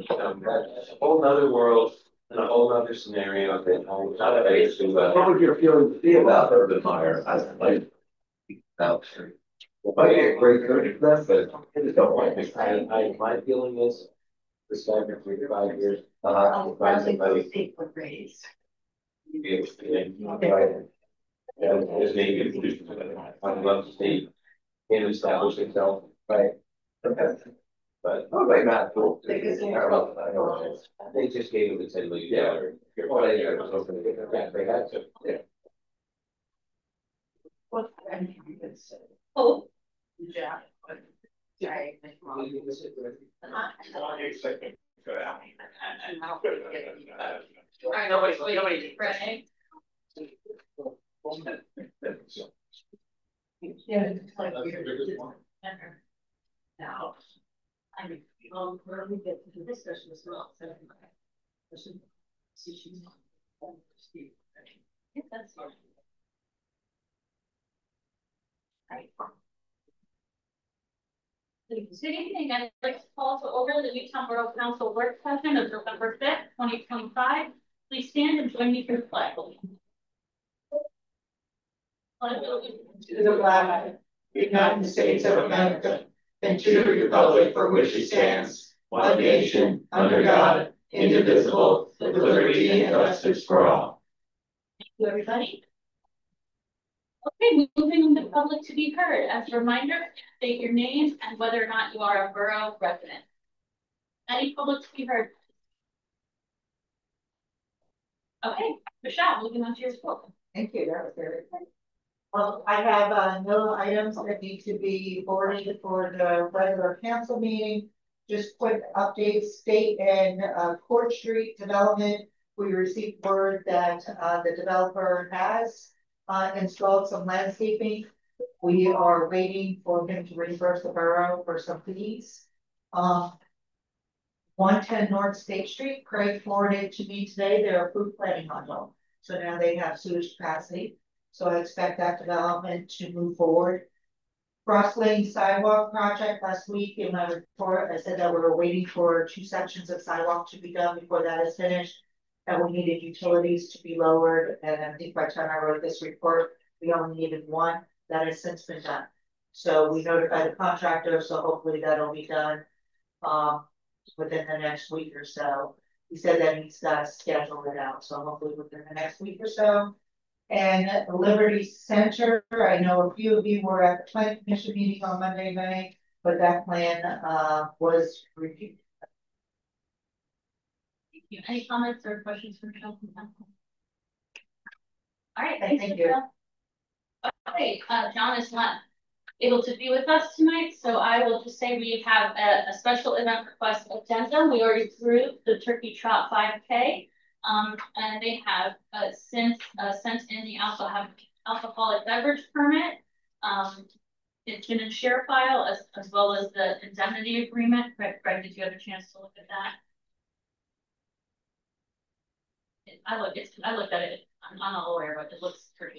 That's a whole nother world and a whole nother scenario that What would your feelings be about Urban Meyer? I like about well, might be a great coach for them, but I just don't want to. My feeling is this guy for 3 to 5 years. I'll Find probably go somebody. seek for raise. His name is, I'd love to see him establish himself, Right. Okay. but Oh, wait, Matt, cool. they just gave him the $10 million. Oh, they did. Yeah, they had to. Yeah. What? Oh. Yeah. Right. I know nobody right? Yeah, it's like now. I mean, where we get to the discussion as well. See, she's that's right. Good evening. I'd like to call to order the Newtown Borough Council work session of November 5th, 2025. Please stand and join me for the flag. To the flag of the United States of America and to the republic for which it stands, one nation, under God, indivisible, with liberty and justice for all. Thank you, everybody. Okay, moving on to the public to be heard. As a reminder, state your name and whether or not you are a borough resident. Any public to be heard? Okay, Michelle, moving on to your report. Thank you. That was very good. Well, I have no items that need to be forwarded for the regular council meeting. Just quick updates, State and Court Street development. We received word that the developer has installed some landscaping. We are waiting for him to reimburse the borough for some fees. 110 North State Street, Craig forwarded to me today their approved planning module. So now they have sewage capacity. So I expect that development to move forward. Cross Lane sidewalk project last week in my report, I said that we were waiting for 2 sections of sidewalk to be done before that is finished. And we needed utilities to be lowered. And I think by the time I wrote this report, we only needed 1 that has since been done. So we notified the contractor, so hopefully that'll be done within the next week or so. He said that he's got to schedule it out, so hopefully within the next week or so. And at the Liberty Center, I know a few of you were at the Planning Commission meeting on Monday night, but that plan was reviewed. Thank you. Any comments or questions from council? All right, thank you. Okay, John is not able to be with us tonight, so I will just say we have a special event request addendum. We already approved the Turkey Trot 5K, and they have since sent in the alcoholic beverage permit. It's been in share file as well as the indemnity agreement. Greg, did you have a chance to look at that? I looked at it. I'm not a lawyer, but it looks pretty.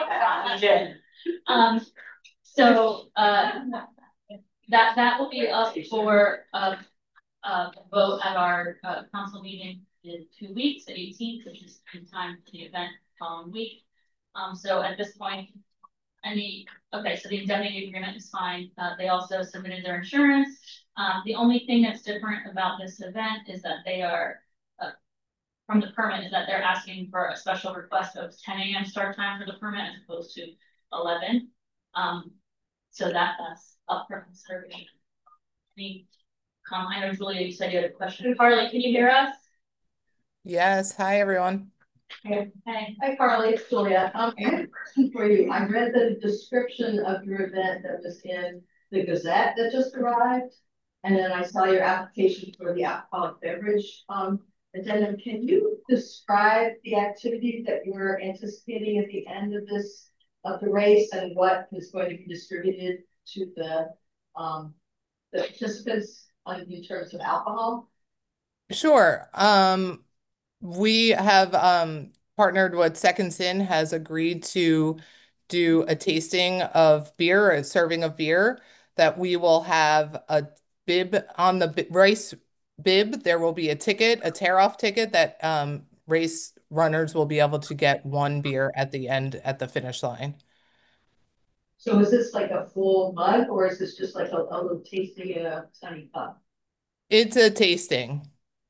So that will be up for vote at our council meeting in 2 weeks, the 18th, which is in time for the event following week. So at this point, so the indemnity agreement is fine. They also submitted their insurance. The only thing that's different about this event is that they are from the permit is that they're asking for a special request of 10 a.m. start time for the permit as opposed to 11. So that's up for consideration. I know Julia, you said you had a question. Carly, can you hear us? Yes. Hi, everyone. Hey. Hi, Carly. It's Julia. I have a question for you. I read the description of your event that was in the Gazette that just arrived, and then I saw your application for the alcoholic beverage addendum. Can you describe the activities that you were anticipating at the end of the race and what is going to be distributed to the participants in terms of alcohol? Sure. We have partnered with Second Sin has agreed to do a tasting of beer, a serving of beer, that we will have a bib on the rice bib, there will be a ticket, a tear-off ticket that race runners will be able to get one beer at the end at the finish line. So is this like a full mug or is this just like a little tasting in a tiny cup? It's a tasting.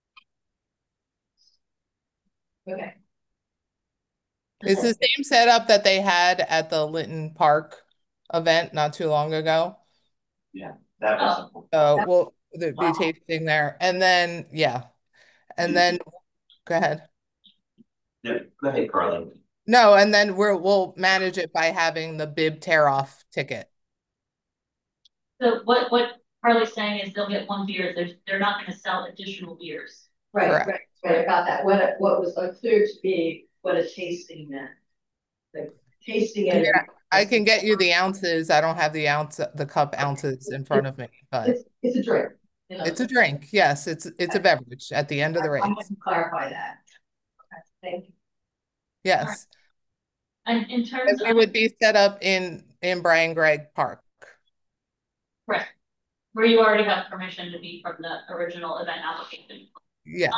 Okay. It's the same setup that they had at the Linton Park event not too long ago. That was. So we'll be tasting there. And then, yeah. And then, go ahead. Yeah, go ahead, Carly. No, and then we'll manage it by having the bib tear off ticket. So what Harley's saying is they'll get one beer, they're not gonna sell additional beers. Right, Correct. right, I got that. What was unclear to me, what a tasting meant. Like tasting it. Yeah, I can get you the ounces. I don't have the cup ounces in front of me, but It's a drink. You know? it's a drink. Yes, it's a beverage at the end of the I race. want to clarify that. Okay, thank you. Yes. And in And terms we of, would be set up in Brian Gregg Park. right, where you already have permission to be from the original event application. Yes.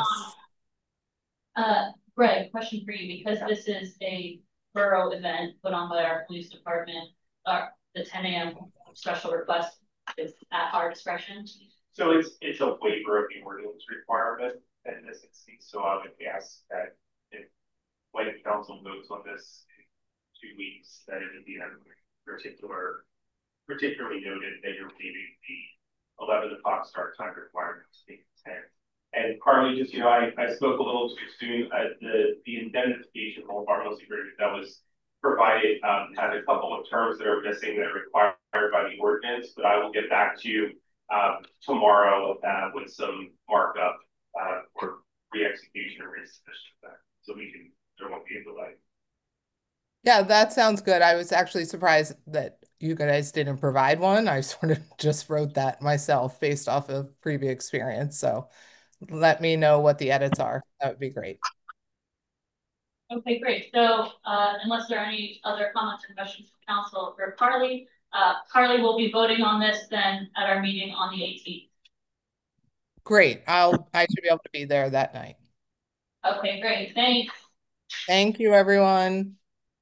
Greg, question for you, because this is a borough event put on by our police department, the 10 a.m. special request is at our discretion. So it's a waiver of the ordinance requirement in this instance, so I would ask that if when council votes on this in 2 weeks, that it would be particularly noted that you're leaving the 11 o'clock start time requirement to be 10. And Carly, just, I spoke a little too soon. The indemnification from pharmacy agreement that was provided had a couple of terms that are missing that are required by the ordinance, but I will get back to you tomorrow with some markup for re-execution or resubmission of that, so there won't be a delay. Yeah, that sounds good. I was actually surprised that you guys didn't provide one. I sort of just wrote that myself based off of previous experience. So let me know what the edits are. That would be great. Okay, great. So unless there are any other comments or questions from council for Carly, Carly will be voting on this then at our meeting on the 18th. Great. I should be able to be there that night. Okay, great. Thanks. Thank you, everyone.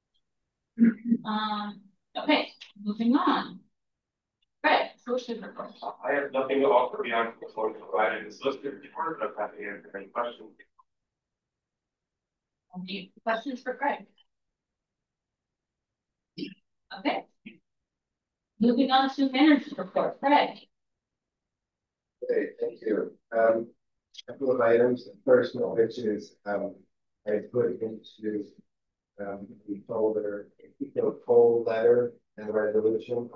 Okay, moving on. Greg, solution report. I have nothing to offer beyond the floor provided in this listed report, but I'm happy to answer any questions. Any questions for Greg? Okay. Moving on to manager's report, Greg. Okay, thank you. A couple of items. The first one, which is I put into the folder, a poll letter and resolution.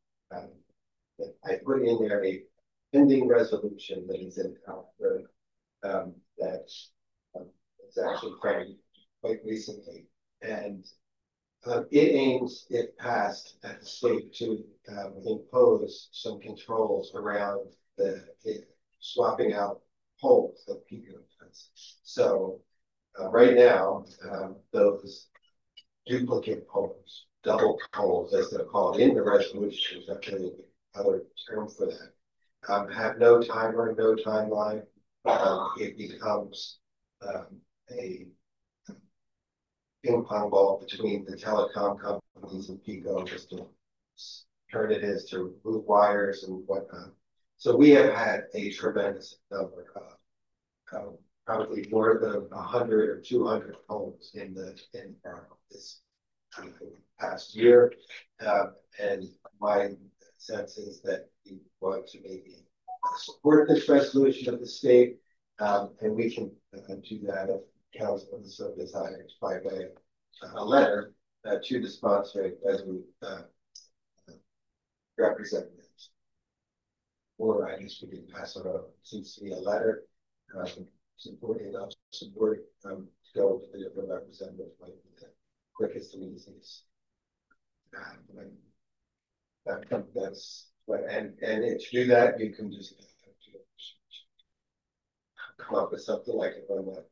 I put in there a pending resolution that is in that it's actually framed quite recently, and it aims, if passed at the state, to impose some controls around the swapping out poles that people have. So right now, those duplicate poles, double poles, as they're called in the resolution, is actually other term for that, have no timer, no timeline. It becomes a ping pong ball between the telecom companies and PECO, just to turn it is to move wires and whatnot. So we have had a tremendous number of probably more than 100 or 200 homes in this past year, and my sense is that we want to maybe support this resolution of the state, and we can do that if council so desires by way of a letter to the sponsor as we representatives. Or I guess we can pass it on. Seems to be a letter supporting us, support to go to the different representatives might be the quickest and easiest. That's what, and to do that, you can just come up with something like it on that.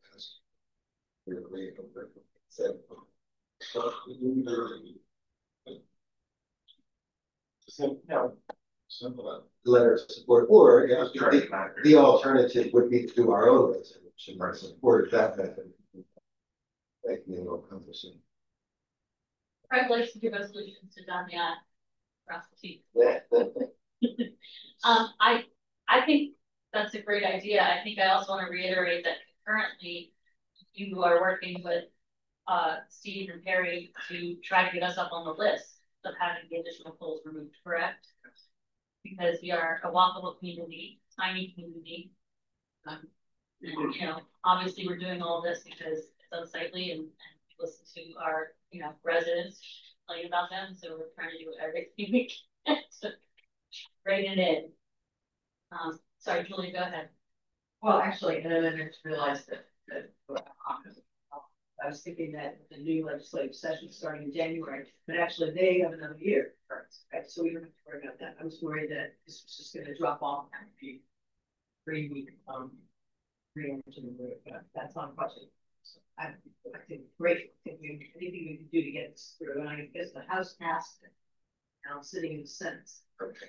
letter of support, or yeah, Sure. the alternative would be to do our own resolution or support that method. Like, you know, conversation. I'd like to give resolutions to Damian across the team. Yeah. I think that's a great idea. I think I also want to reiterate that currently you are working with Steve and Perry to try to get us up on the list of having the additional poles removed, correct? Because we are a walkable community, tiny community. You know, obviously we're doing all this because it's unsightly and we listen to our, you know, residents complain about them. So we're trying to do everything we can to rein it in. Sorry, Julie, go ahead. Well, actually, and then I just realized that I was thinking that the new legislative session starting in January, but actually they have another year first, right? So we don't have to worry about that. I was worried that this was just gonna drop off and be 3 week, re-entry, but that's on budget. So I think great, I think anything we can do to get this through, and I guess the House passed it. Now I'm sitting in the Senate. Okay.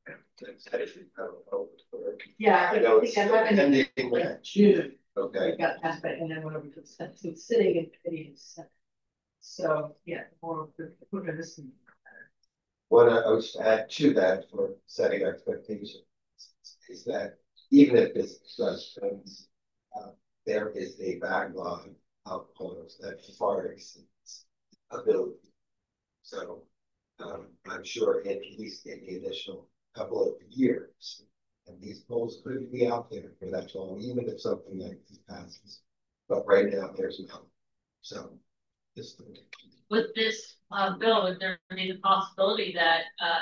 Yeah, I know I it's think I'm ending like June. Okay. It got passed by, and then whatever, it's sitting in committee. So, yeah, more, we're listening. What I would just add to that for setting expectations is that even if this does comes, there is a backlog of polls that far exceeds ability. So I'm sure at least in the initial couple of years, and these polls could be out there for that long, even if something like this passes. But right now, there's no. So this. With this bill, would there be the possibility that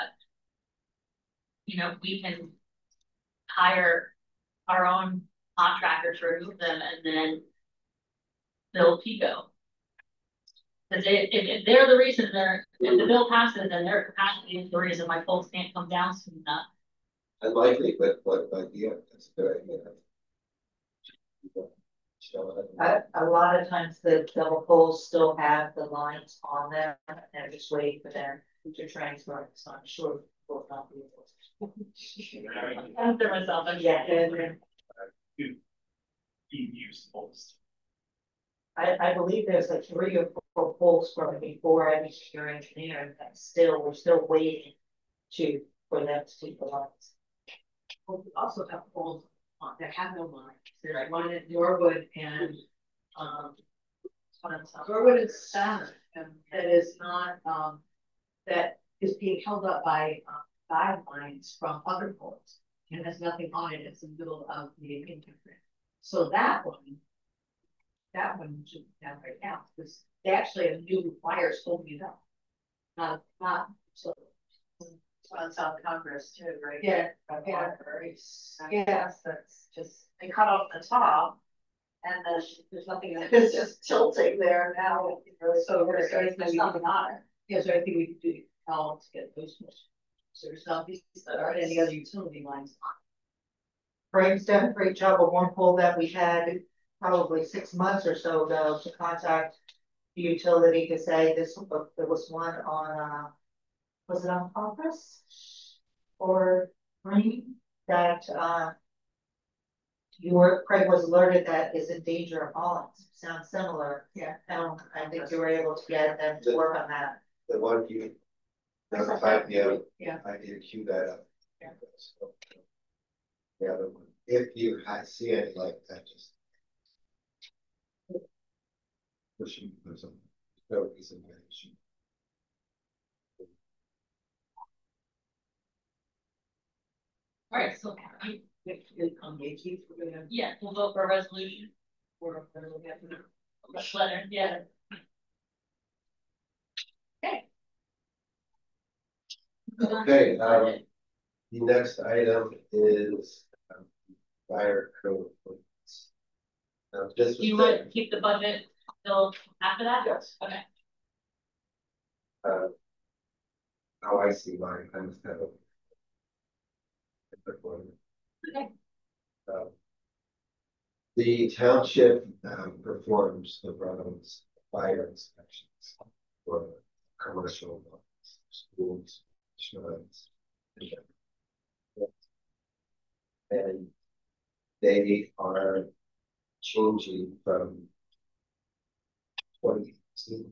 you know, we can hire our own contractor to remove them and then bill Pico? Because if they're the reason if the bill passes, then their capacity is the reason my folks can't come down soon enough. Unlikely, but idea, that's a good idea. A lot of times the double poles still have the lines on them and they're just waiting for their future transfer, so I'm sure will not be able to. After myself, I believe there's like 3 or 4 poles from before I was your engineer, and we're still waiting for them to take the lines. We also have poles that have no lines. There's one at Norwood and Norwood and Salmon, and that is not that is being held up by guidelines from other poles and has nothing on it. It's in the middle of the internet. So that one should be down right now because they actually have new wires holding it up. Not so. On South Congress too, right? Yeah, yeah, yes, that's just, they cut off the top and then there's nothing, it's just tilting there now. So there's nothing on it. Yeah, so I think we could do to get those. So there's not these that aren't any other utility lines. Frank's done a great job of one pole that we had probably 6 months or so ago to contact the utility to say there was one on was it on Congress or Green that Craig was alerted that is in danger of falling. Sounds similar. Yeah. I think you were able to get them to work on that. The one you yeah, I did cue that up. Yeah. So, the other one, if you see any like that, just pushing for some no reason why you should. all right, so yeah, we'll vote for a resolution or letter, yeah. Okay. Okay, the next item is fire code. Do you want to keep the budget till after that? Yes. Okay. Oh, I see why I must have a. Okay. The township performs the Browns fire inspections for commercial schools, shrines. And they are changing from 2018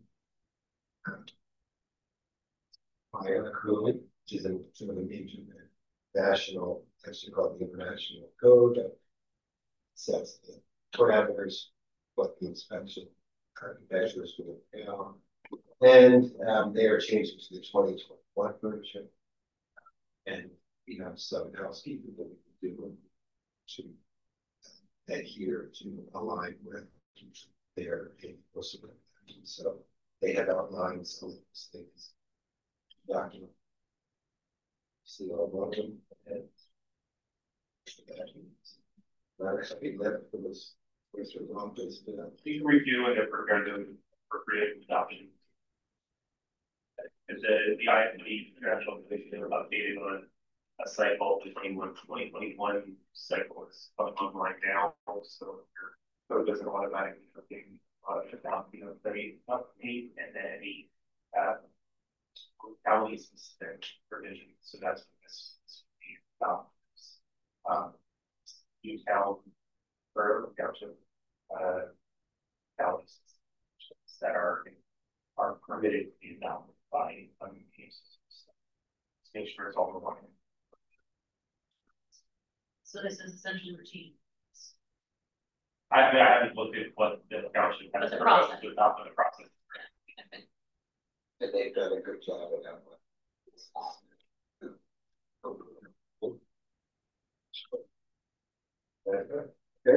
fire code, which is in some of the major national, actually called the International Code, that sets the parameters, what the inspection measures will entail. And they are changing to the 2021 version. And we have some housekeeping that we can do to adhere to align with their enforcement. So they have outlined some of these things. Document. See all of them and documents. Actually left for this long place, but You can review and prepare the appropriate adoption. And the IFD International Commission are updated on a cycle between 2021 cycle is online now, so it doesn't automatically update very update and then any county specific provision. So that's what this town or township counties that are permitted to be adopted by cases. Let's make sure it's all the one. So this is essentially routine. I haven't looked at what the township has The process. to adopt in the process. and they've done a good job of that one. Okay.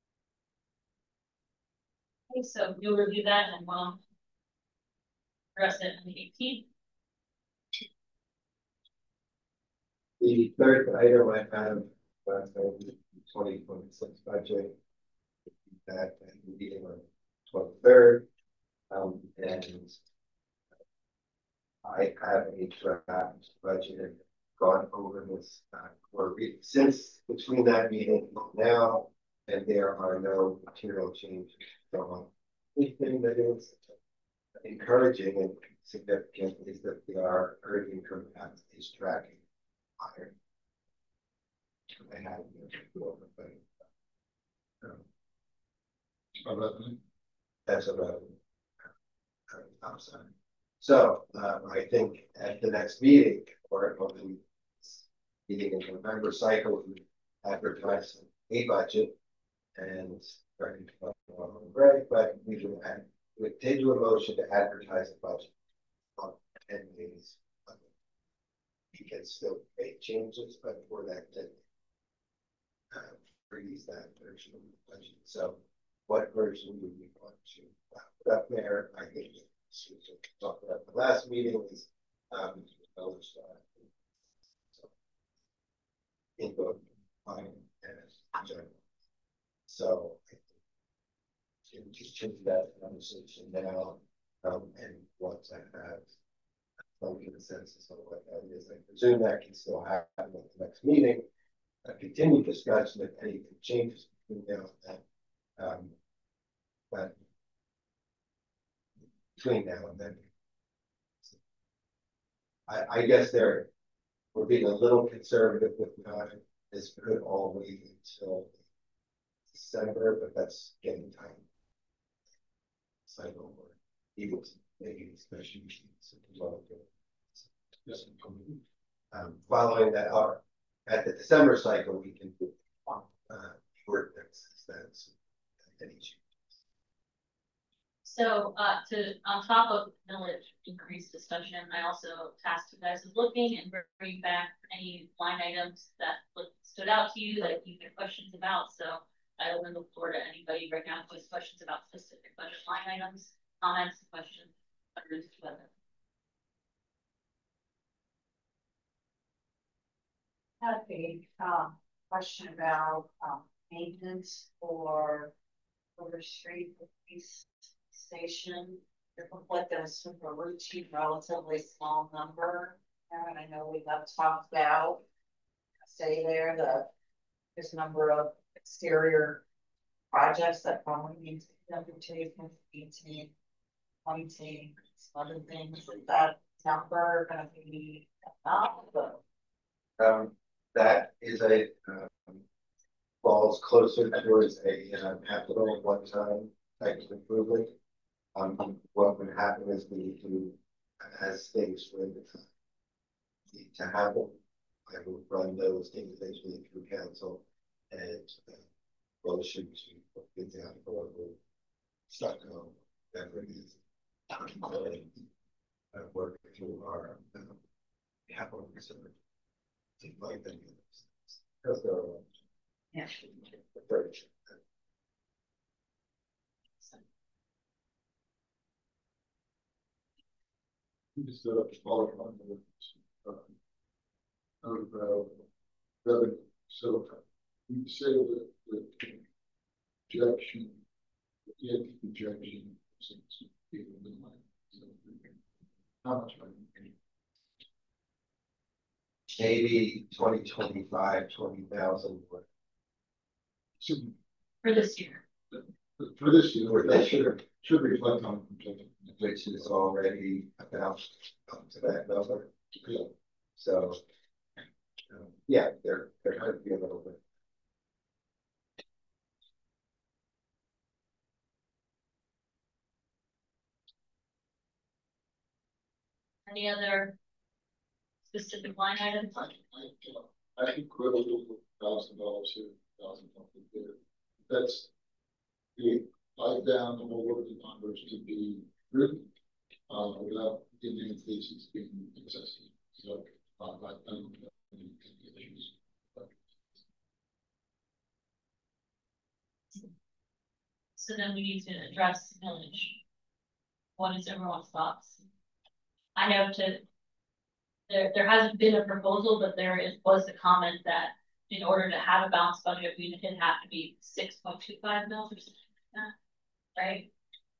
Okay, so you'll review that and we'll address it on the 18th. The third item I have, 2026 budget. That meeting on 23rd. And I have a draft budget and gone over this since between that meeting now, and there are no material changes. So anything that is encouraging and significant is that our earned income tax is tracking higher. I had before, but that's a revenue upside. So I think at the next meeting, or the meeting in November cycle, we advertise a budget and right, but we can take to a motion to advertise a budget on 10 days. You can still make changes, but for that to freeze that version of the budget. So what version do we want to put up there? I think talked about the last meeting is input fine and general. So you can just change that conversation now, and once I have some consensus on what that is, I presume that can still happen at the next meeting. A continued discussion if anything changes between now and then. But between now and then, I guess we're being a little conservative with time. This could all wait until December, but that's getting time. Cycle or even maybe especially following that are at the December cycle, we can do ordinances that's any change. So on top of millage increase discussion, I also tasked you guys with looking and bringing back any line items that stood out to you that you had questions about. So I open the floor to anybody right now who has questions about specific budget line items, comments, questions, under this weather. I have a question about maintenance for River Street Police Station. It looked like there was sort of a routine, relatively small number. And I know we have talked about, say there's a number of exterior projects that probably need to be undertaken, 18, 20, some other things. Is that number going to be enough? That is falls closer towards a capital one-time type of improvement. What would happen is we do, as things would need to happen, I will run those individually through council and motion to get down for stuck on whatever it is. Work through our capital reserve to fight them because they're very just follow on revenue. So you say that the projection, the projection, how much money? maybe 2025, 20,000. For this year. For this year, For this year. Should reflect on projection. Which is already about up to that number. Yeah. So, yeah, they're kind of be a little bit. Any other specific line items? I think we're a little $1,000 here, $1,000 there. That's the write down and all of the numbers to be written without any increases being excessive. So I don't have any issues. So then we need to address millage. What is everyone's thoughts? I know there hasn't been a proposal, but was a comment that in order to have a balanced budget, we did have to be 6.25 mils or something like that, right?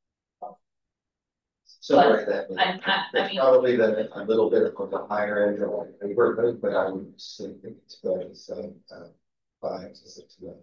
So But that I mean, probably a little bit on the higher end of the neighborhood, but I would still think it's better to say 5 to 6 million.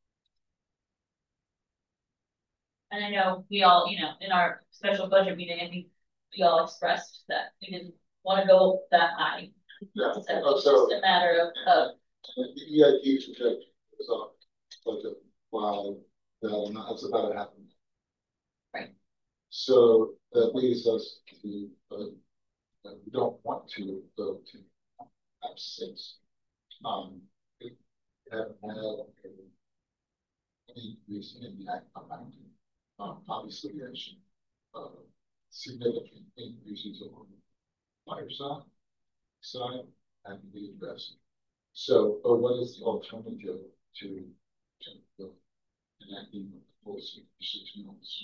and I know we all, in our special budget meeting, I think we all expressed that we didn't want to go that high. Yeah. So it's just a matter of the EIP projection is up like a $5 million. That's about half a million. Right. So that leads us to we don't want to go to have 6. We haven't had an increase in the amount. Obviously, there's significant increases on the fire side and the investment. So, what is the alternative to enacting the policy for 6 months?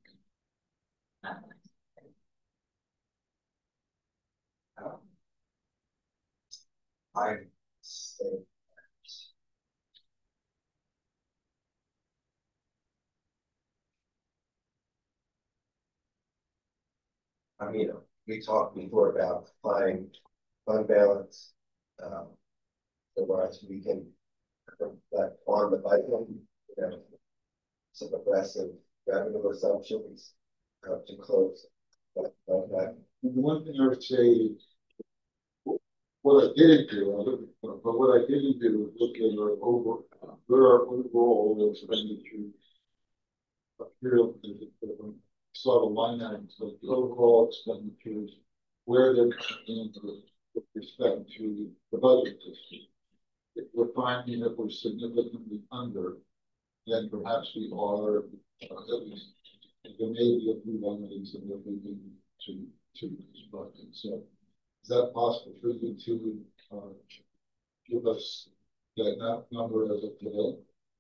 I say we talked before about applying fund balance. Otherwise, we can reflect on the budget, some aggressive revenue assumptions to close. But The one thing I would say, what I didn't do, but what I didn't do is look at our overall expenditure. Saw the line items of the overall expenditures, where they're coming in with respect to the budget this year. If we're finding that we're significantly under, then perhaps we are at least there may be a few remedies that we need to construct. So is that possible for you to give us that number as of today?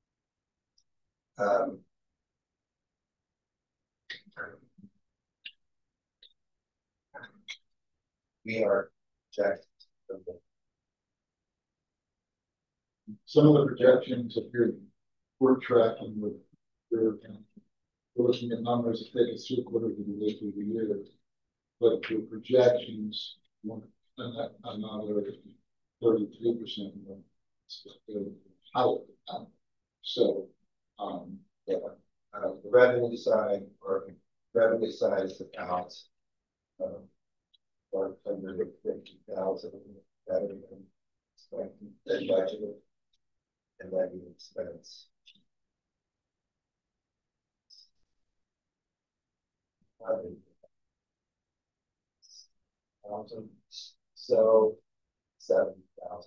We are checked. Some of the projections appear we're tracking with we're looking at numbers that take us 3/4 of the way through the year, but the projections want another 33% more. So Yeah, the revenue side is about 150,000 better than expected than budgeted. And levy expense. Thousand, so 7,000.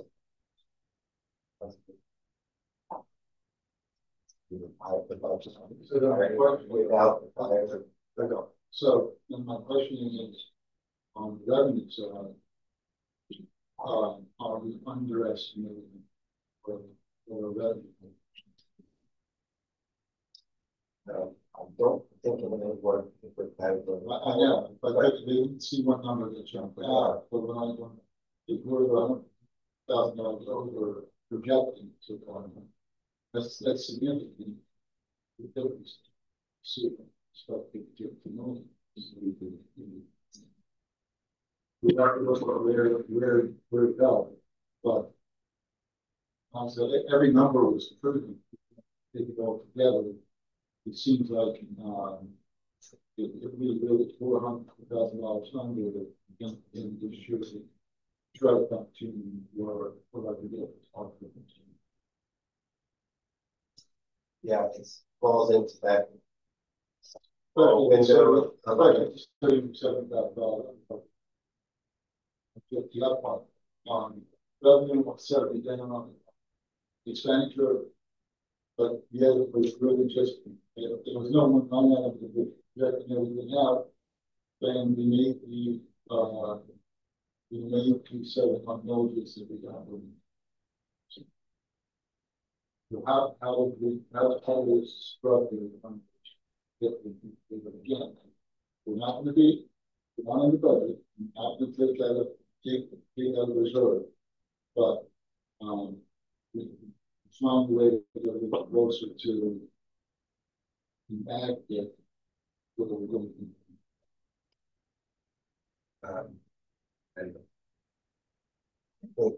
Without the budget. So then my question, Without the budget. so then my question is, on the revenue side, are we underestimating for revenue? I don't think of any work for category. I know, but I didn't see what number that jumped out, but when I went, if we're $100,000 over projecting to go, that's significant. The difference. See, stuff to get to know. We have to look at where it fell, but honestly, every number was pretty. Take it all together, it seems like if we build $400,000 under the in this year, try to come to where I could get it. Yeah, it falls into that. Well, window so, of $7,000. The other one, revenue was certainly down on expenditure, but yeah, it was really just, there was no one on out of the projecting everything out, then we made 271 notices that we got. So how was structured again? We're not going to be, we're not in the budget, we're not going to take out of reserve, but we found a way to get a little closer to the aggregate what we're going to do. And I think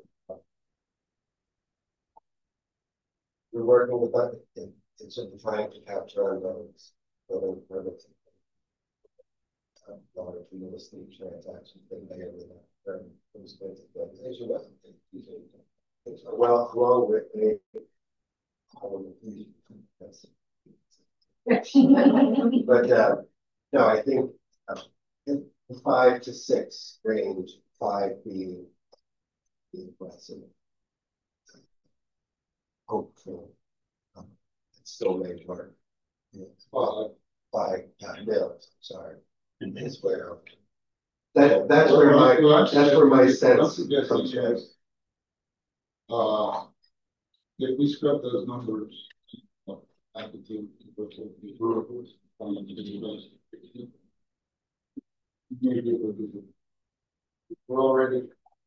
we're working with that in trying to capture on those building permits. Large real estate transactions that may or may not turn those kinds of things. As you know, well, along with a but no, I think in the 5 to 6 range, 5 being aggressive. Hopeful. It's still range hard. By bills, sorry. Is where that's where my sense comes from. If we scrub those numbers, I could do we're already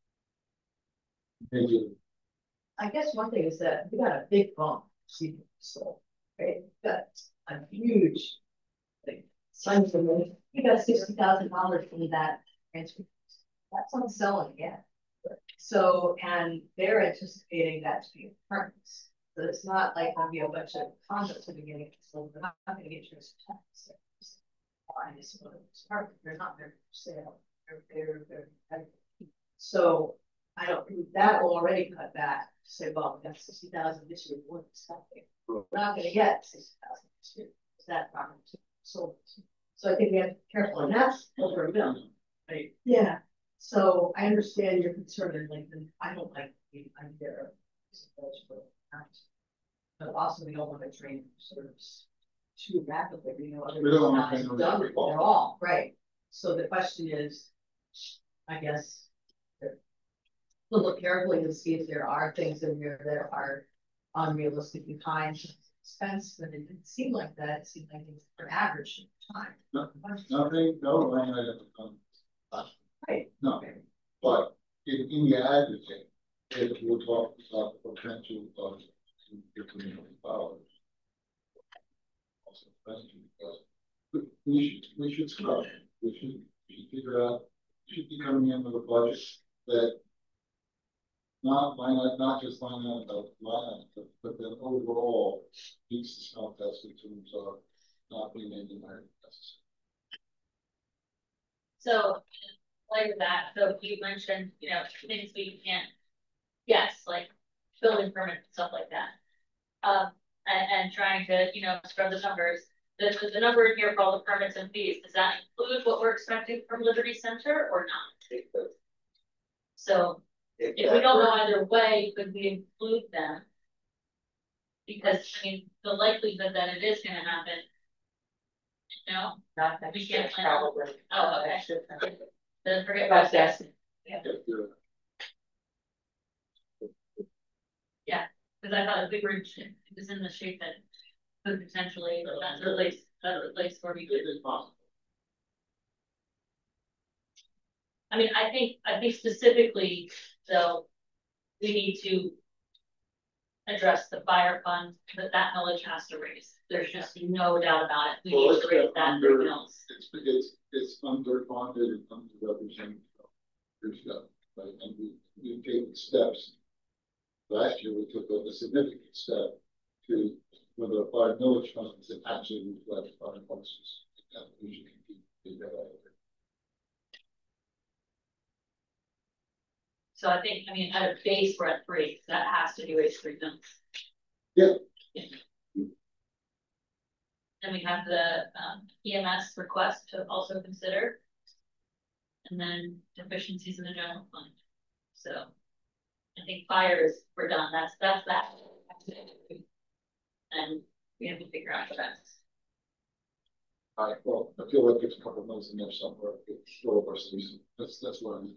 maybe. I guess one thing is that we got a big bump, so, right? That's a huge thing. We got $60,000 from that transfer. That's on selling again. So, and they're anticipating that to be occurrence. So it's not like there'll be a bunch of condos at the beginning, so they're not going to get your tax. They're not there for sale. They're so I don't think that will already cut back to say, well, we got 60,000 this year, we're not going to get 60,000 this year. Is that property sold? So I think we have to be careful, and that's over a million, right? Yeah. So I understand your concern, and like, I don't like being under, but also we don't want to drain sort of too rapidly. You know, We don't want to done at all, right? So the question is, I guess, to look carefully and see if there are things in here that are unrealistically high in expense, but it didn't seem like that. It seemed like it's for average time. Nothing, no line item. Right. No, but in the aggregate, if we're talking about the potential of $50 million, also we should start. We should figure out. We should be coming in with a budget that not just line item, but then overall meets the smell test in terms of not being anything higher than necessary. So, like that, so you mentioned, you know, things we can't yes, like building permits, stuff like that. And trying to, you know, spread the numbers. The number in here for all the permits and fees, does that include what we're expecting from Liberty Center or not? So if we don't know either way, could we include them? Because, I mean, the likelihood that it is gonna happen. No, Not that we can't plan. probably. Oh, okay. Then forget About about that. that. Yeah, because I thought if we were, it was in the shape that could potentially, at least where we could. It is possible. I mean, I think specifically, though, we need to address the fire fund that millage has to raise. There's just no doubt about it. We need to raise that for mills. It's underfunded and underrepresented. There's no, right, and we've taken steps. Last year, we took a significant step to, with our fire millage funds that actually reflect fire costs. That we should keep that out. So I think, I mean, at a base, we're at 3. That has to be raised 3 mills. Yeah. Then we have the EMS request to also consider. And then deficiencies in the general fund. So I think fires, we're done. That's that. And we have to figure out the rest. Well, I feel like there's a couple of months in there somewhere. It's still over season. That's what I mean.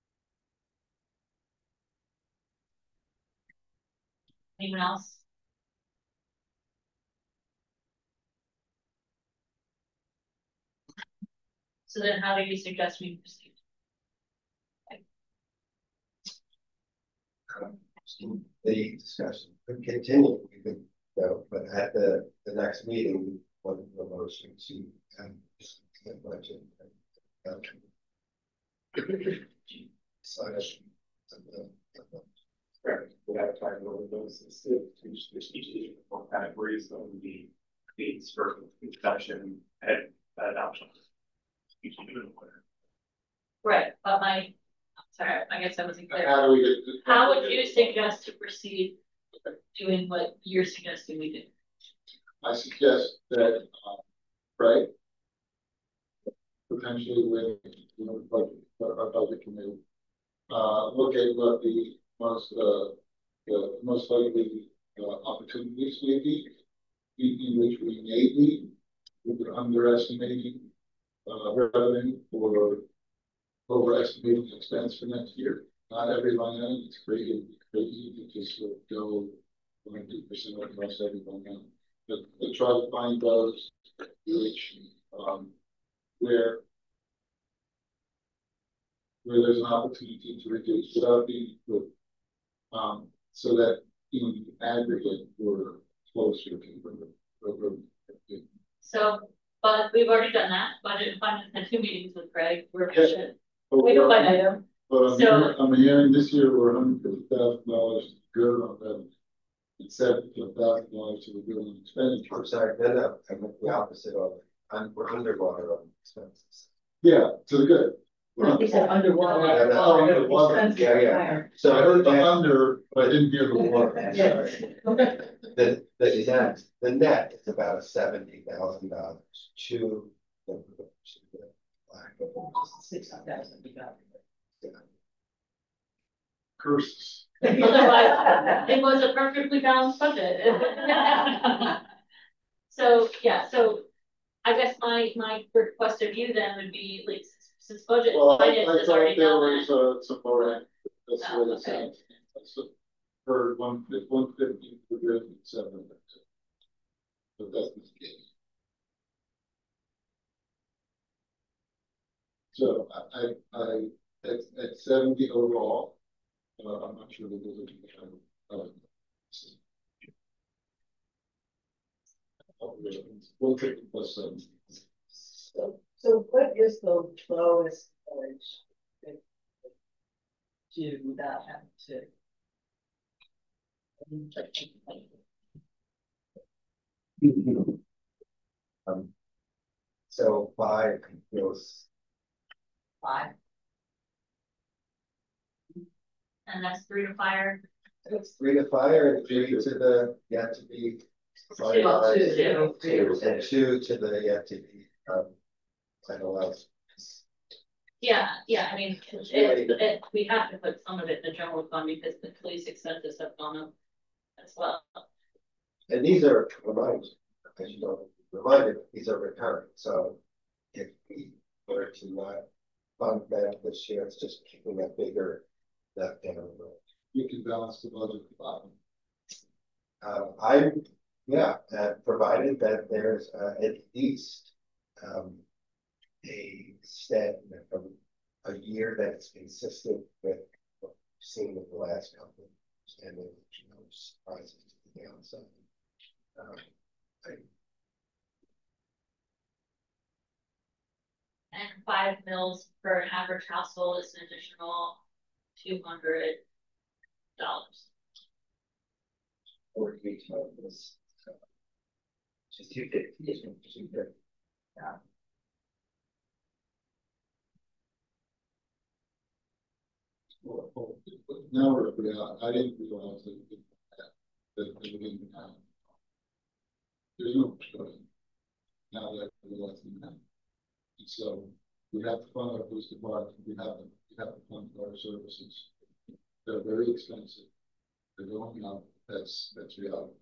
Anyone else? So then how do you suggest we proceed? The discussion could continue, we could, you know, but at the next meeting, we want a motion to the budget. Correct. We have time to over those each categories of the fees for conception and adoption. Right, but sorry, I guess I wasn't clear. How do we get? How would you suggest to proceed doing what you're suggesting we do? I suggest that, right, potentially with, you know, our budget committee, look at what the most likely opportunities may be, in which we may be underestimating revenue or overestimating expense for next year. Not every line item is crazy to just sort of go 100% across every line item. But try to find those which where there's an opportunity to reduce without being put, so that in aggregate we're closer to So, but we've already done that. Budget and finance had 2 meetings with Greg. We're Yeah. we don't find item. But I'm hearing this year we're $150,000 good on revenue. And $70,000 to the building expenditure. I'm sorry, no, I meant the opposite of it. We're underwater on expenses. Yeah, to the good. He said underwater. Yeah, no. Oh, underwater. Expenses Yeah, yeah. higher. So I heard the under, but I didn't hear the water. Yes. The net is about $70,000 to the. Curses. Otherwise, it was a perfectly balanced budget. So, yeah, so I guess my request of you then would be, like, since budget Well, I finance is thought already there done was that. some more. That's Oh, what it okay. sounds. That's for 150 for good and 7. But that's the case. So I at 70 overall. I'm not sure that there's a 150 plus 7. So what is the lowest village do without having to? So 5 feels 5. And that's 3 to fire. It's 3 to fire and 3 to the yet to be. finalized, and 2 to the yet to be, finalized. Yeah, I mean, we have to put some of it in the general fund because the police expenses have gone up as well. And these are reminded, as you know, these are recurring, so if we were to not fund that this year, it's just keeping a bigger that down the road. You can balance the budget. Provided that there's at least a stat from a year that's consistent with what we've seen in the last couple of years, and then no surprises to the downside. And 5 mils for an average household is an additional $200. Or each of this, just 250. Yeah. Well, now we're, I didn't realize that we didn't have. There's no study. Now that we're less than that. And so we have to fund our police department, we have to fund our services. They're very expensive. They're going up. That's reality.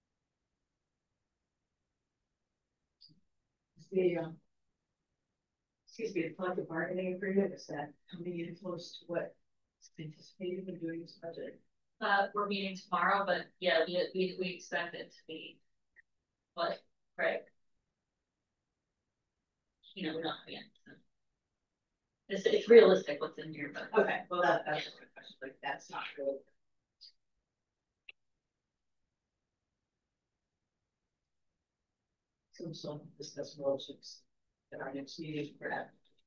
The collective bargaining agreement, is that coming in close to what is anticipated when doing this budget? We're meeting tomorrow, but yeah, we expect it to be what, right? You know, we're not yet. So. It's realistic what's in here, but okay, well that's a good question. Like that's not really. So discuss motions at our next meeting, perhaps.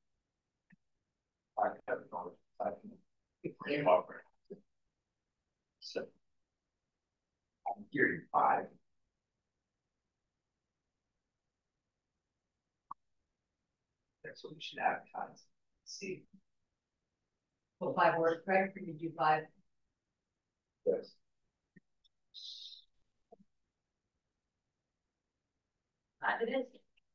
I have knowledge. I can offer. So I'm hearing 5. That's what we should advertise. See. Well, 5 words, right? Or you do 5? Yes. it is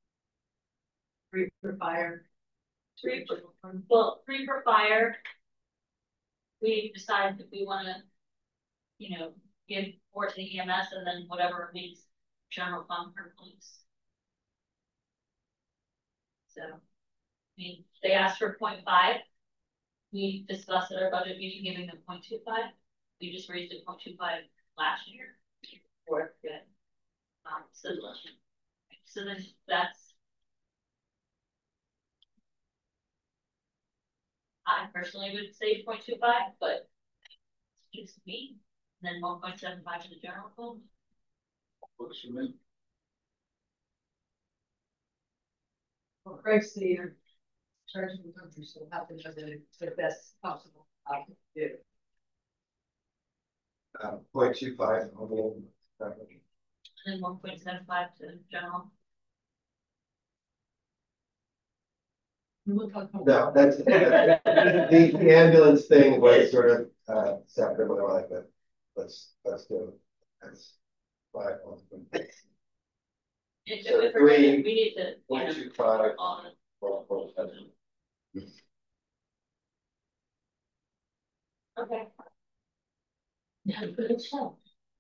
3 for fire. 3 for fire. We decide if we want to, you know, give more to the EMS and then whatever remains general fund for police. So, I mean, they asked for 0.5. We discussed at our budget meeting giving them 0.25. We just raised it 0.25 last year. Or good. So then that's. I personally would say 0.25, but it's me. And then 1.75 to the general fund. Works for me. Well, Craig's the charge of the country, so how to do the best possible to do. 0.25 only. And then 1.75 to general. No, that's the ambulance thing was sort of separate, but I like that. Let's do it. That's 5. So 3, we need to 0.25. Okay. Yeah, good show.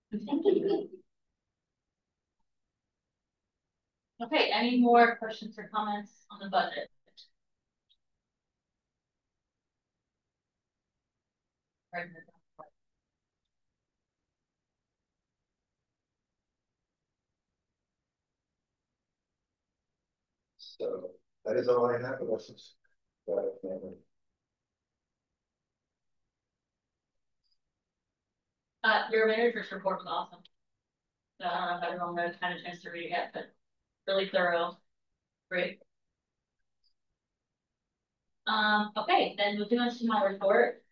Okay, any more questions or comments on the budget? So that is all I have. Your manager's report was awesome. So I don't know if everyone had a chance to read it yet, but really thorough. Great. Okay, then moving on to my report.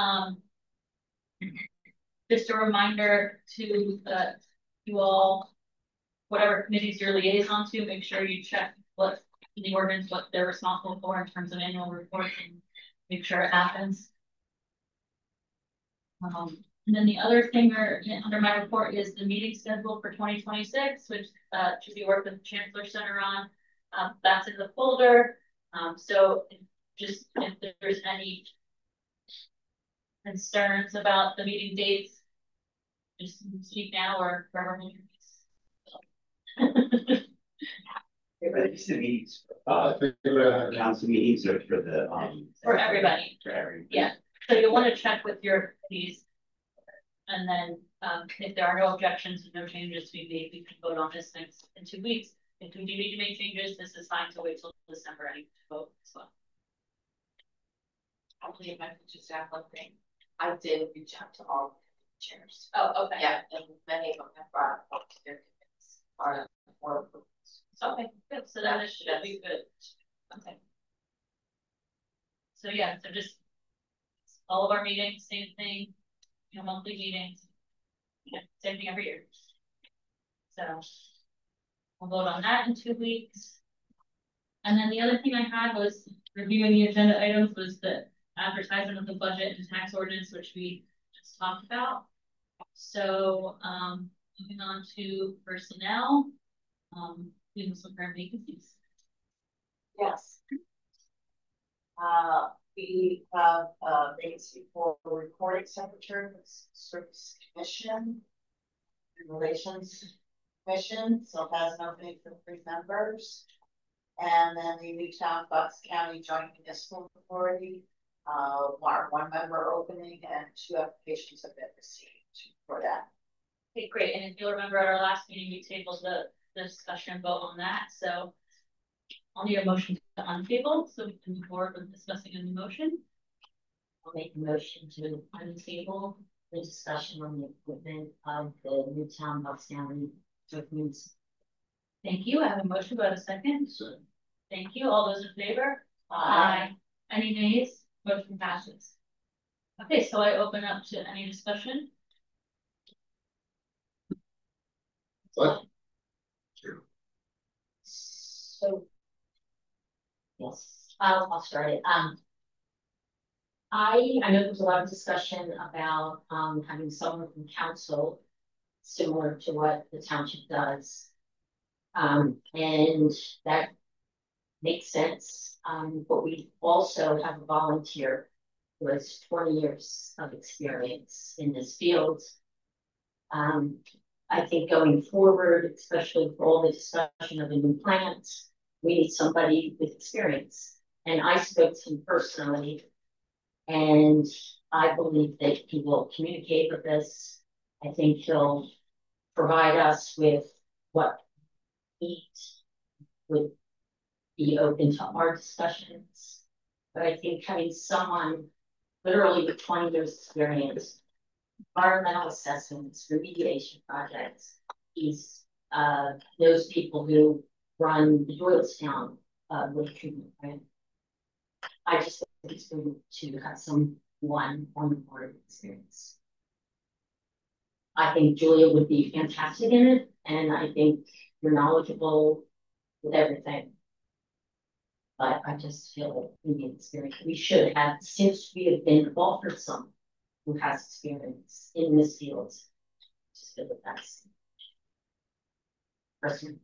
Just a reminder to you all, whatever committees you're liaison to, make sure you check what in the ordinance, what they're responsible for in terms of annual reports, and make sure it happens. And then the other thing under my report is the meeting schedule for 2026, which should be worked with the Chancellor Center on. That's in the folder. So just if there's any concerns about the meeting dates, just speak now or forever hold your peace. These are meetings, I think we're gonna- council meetings or for the, For everybody. For everybody. Yeah, so you'll want to check with your committees. And then, if there are no objections and no changes to be made, we can vote on this next in 2 weeks. If we do need to make changes, this is fine to wait till December and vote as well. Actually, if I could just add one thing, I did reach out to all the chairs. Oh, okay. Yeah, and many of them have brought up to their committees, part of the board approvals. Okay, good, so that should be good. Okay. So yeah, so just all of our meetings, same thing, you know, monthly meetings. Yeah, same thing every year. So we'll vote on that in 2 weeks. And then the other thing I had was reviewing the agenda items was the advertisement of the budget and tax ordinance, which we just talked about. So moving on to personnel, we have some current vacancies. Yes. We have a vacancy for recording secretary, service commission, and relations commission, so it has an opening for 3 members. And then the Newtown Bucks County Joint Municipal Authority, one member opening and 2 applications have been received for that. Okay, great. And if you'll remember at our last meeting, we tabled the discussion and vote on that. So I'll need a motion to untable so we can move forward with discussing a new motion. I'll make a motion to untable the discussion on the equipment of the Newtown Bucks County Joint Municipal. Thank you. I have a motion. Do I have a second? So, Thank you. All those in favor? Aye. Any nays? Motion passes. Okay, so I open up to any discussion. what? So, yes, I'll start it. I know there was a lot of discussion about having someone from council similar to what the township does. And that makes sense. But we also have a volunteer who has 20 years of experience in this field. I think going forward, especially for all the discussion of a new plant, we need somebody with experience. And I spoke to him personally, and I believe that he will communicate with us. I think he'll provide us with what he would be open to our discussions. But I think having someone literally with 20 years experience, environmental assessments, remediation projects, he's those people who run the Doylestown waste treatment plant. I just think it's good to have someone on the board experience. I think Julia would be fantastic in it, and I think you're knowledgeable with everything. But I just feel like we need experience. We should have, since we have been offered someone who has experience in this field, just feel that that's personal.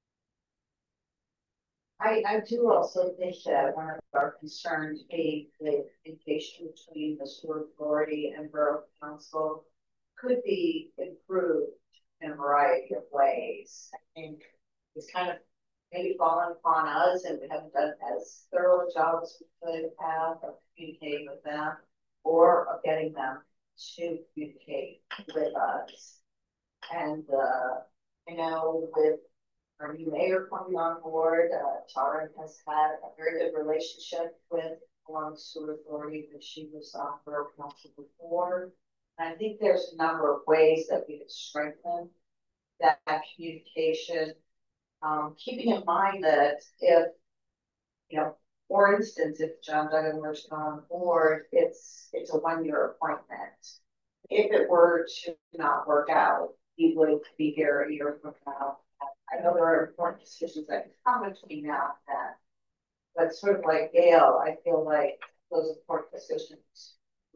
I do also think that one of our concerns being the communication between the sewer authority and borough council could be improved in a variety of ways. I think it's kind of maybe fallen upon us and we haven't done as thorough a job as we could have of communicating with them or of getting them to communicate with us. And you know, with our new mayor coming on board, Tara has had a very good relationship with the sewer authority that she was on borough council before. And I think there's a number of ways that we could strengthen that communication. Keeping in mind that if, you know, for instance, if John Duggan were to come on board, it's a 1-year appointment. If it were to not work out, he would be here a year from now. I know there are important decisions that come between now and then, but sort of like Gail, I feel like those important decisions would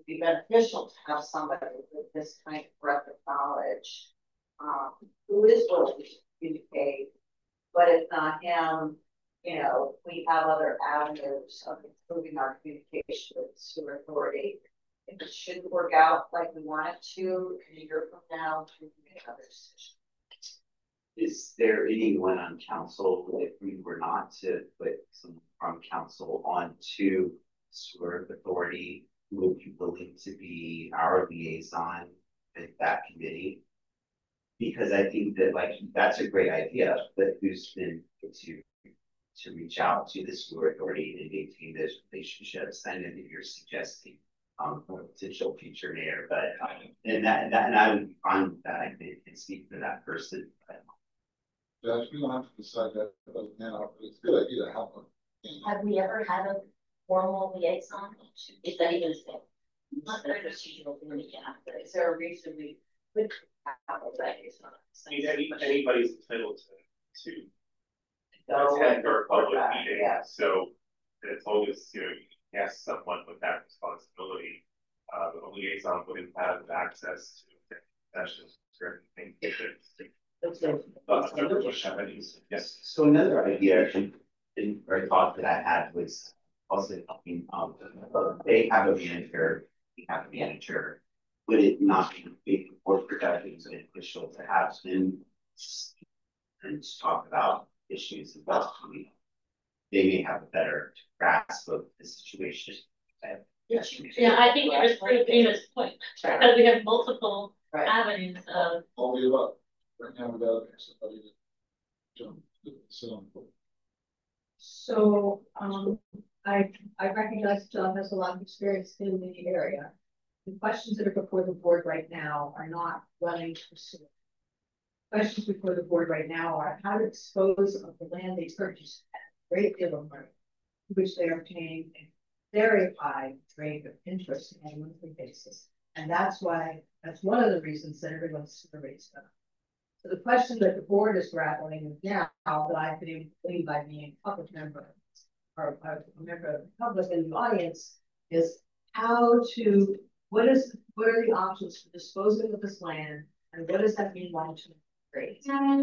be beneficial to have somebody with this kind of breadth of knowledge, who is willing to communicate, but if not him, you know, we have other avenues of improving our communication with the sewer authority. If it shouldn't work out like we want it to, in a year from now, we can make another decision. Is there anyone on council, if we were not to put someone from council onto sewer authority, who would be willing to be our liaison with that committee? Because I think that like, that's a great idea, but who's been to reach out to the sewer authority and maintain those relationships? I know that you're suggesting a potential future mayor, but and I would be fine with that. I can speak for that person. But Judge, we don't have to decide that right now, but it's a good idea to have one. Have we ever had a formal liaison? Is that even a thing? Not that I'm procedural doing it yet, but Is there a reason we would have a liaison? Anybody's entitled to Go attend and our report public back, meeting, yeah. so as long as, you know, you ask someone with that responsibility, the liaison wouldn't have access to sessions or anything. Yes. so another idea or thought that I had was also helping, they have a manager, we have a manager. Would it not be more productive and beneficial to have them and just talk about issues about they may have a better grasp of the situation. Yeah, I think it was pretty famous point, because we have multiple Right. avenues of. All the above. Right now, we gotta pick somebody to jump to sit on the board. So, I recognize John has a lot of experience in the area. The questions that are before the board right now are not running for sewer. Questions before the board right now are how to dispose of the land they purchased at a great deal of money, which they are paying a very high rate of interest on a monthly basis. And that's one of the reasons that everyone's sewer rates up. So the question that the board is grappling with now, that I've been able to glean by being a public member or a member of the public in the audience, is what are the options for disposing of this land, and what does that mean long-term rates?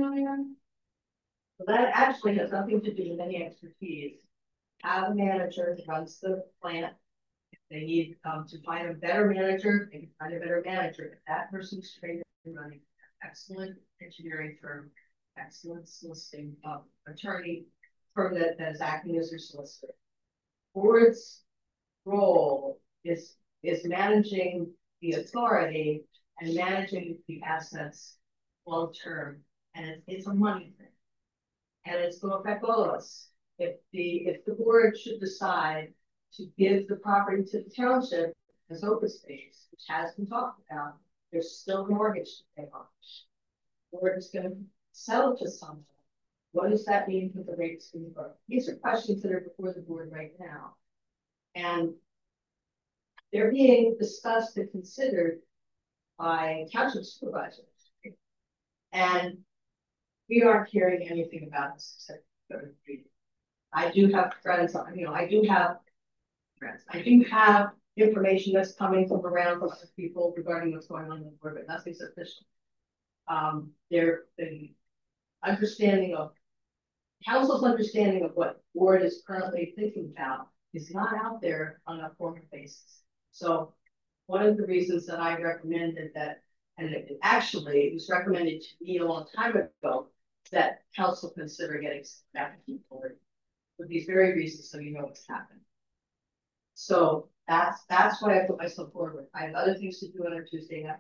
So that actually has nothing to do with any expertise. Have a manager that runs the plant. If they need to find a better manager, they can find a better manager. If that person's trained in running excellent engineering firm, excellent soliciting attorney firm that is acting as their solicitor. Board's role is managing the authority and managing the assets long term, and it's a money thing, and it's going to affect all of us. If the board should decide to give the property to the township as open space, which has been talked about, there's still a mortgage to pay off. The board is going to sell it to someone. What does that mean for the rates in the book? These are questions that are before the board right now, and they're being discussed and considered by township supervisors, and we aren't hearing anything about this. I do have friends, I do have information that's coming from around from other people regarding what's going on in the board, but nothing's official. The understanding of council's understanding of what the board is currently thinking about is not out there on a formal basis. So one of the reasons that I recommended that, and it was recommended to me a long time ago, that council consider getting back to the board for these very reasons, so you know what's happening. So that's why I put myself forward. I have other things to do on a Tuesday night.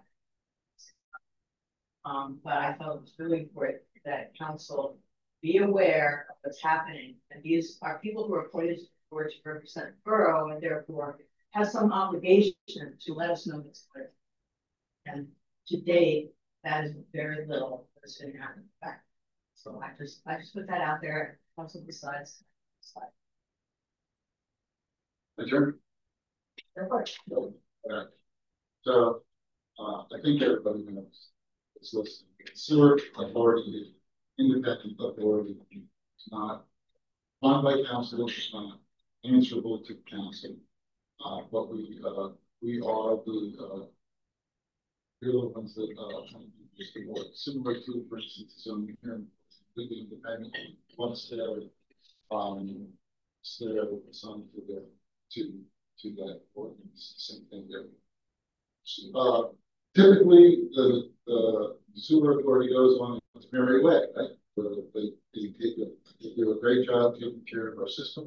But I felt it was really important that council be aware of what's happening, and these are people who are appointed to the board to represent the borough, and therefore has some obligation to let us know what's clear. And to date, that is very little that's going to happen. So I just put that out there. Council decides. Adjourn. So, I think everybody knows it's listening. Sewer authority, independent authority, it's not run by council, it's not answerable to council. But we we are the ones that use the word similar to, for instance, zoning here, completely independent. Once they're assigned to that ordinance, same thing there. Typically, the sewer authority goes on its merry way, right? They do a great job taking care of our system.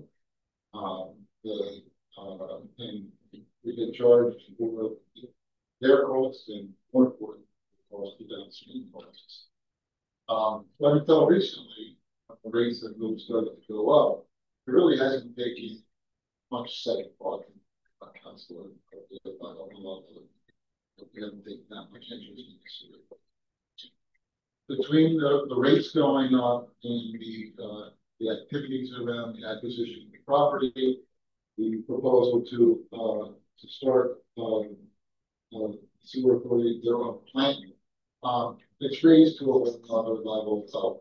And we get charged for their costs and more important costs, the downstream costs. But until recently, the rates have really started to go up. It really hasn't taken much second thought from council we haven't taken that much interest in this. Between the rates going up and the activities around the acquisition of the property, the proposal to start sewer authority their own plant, it's raised to another level of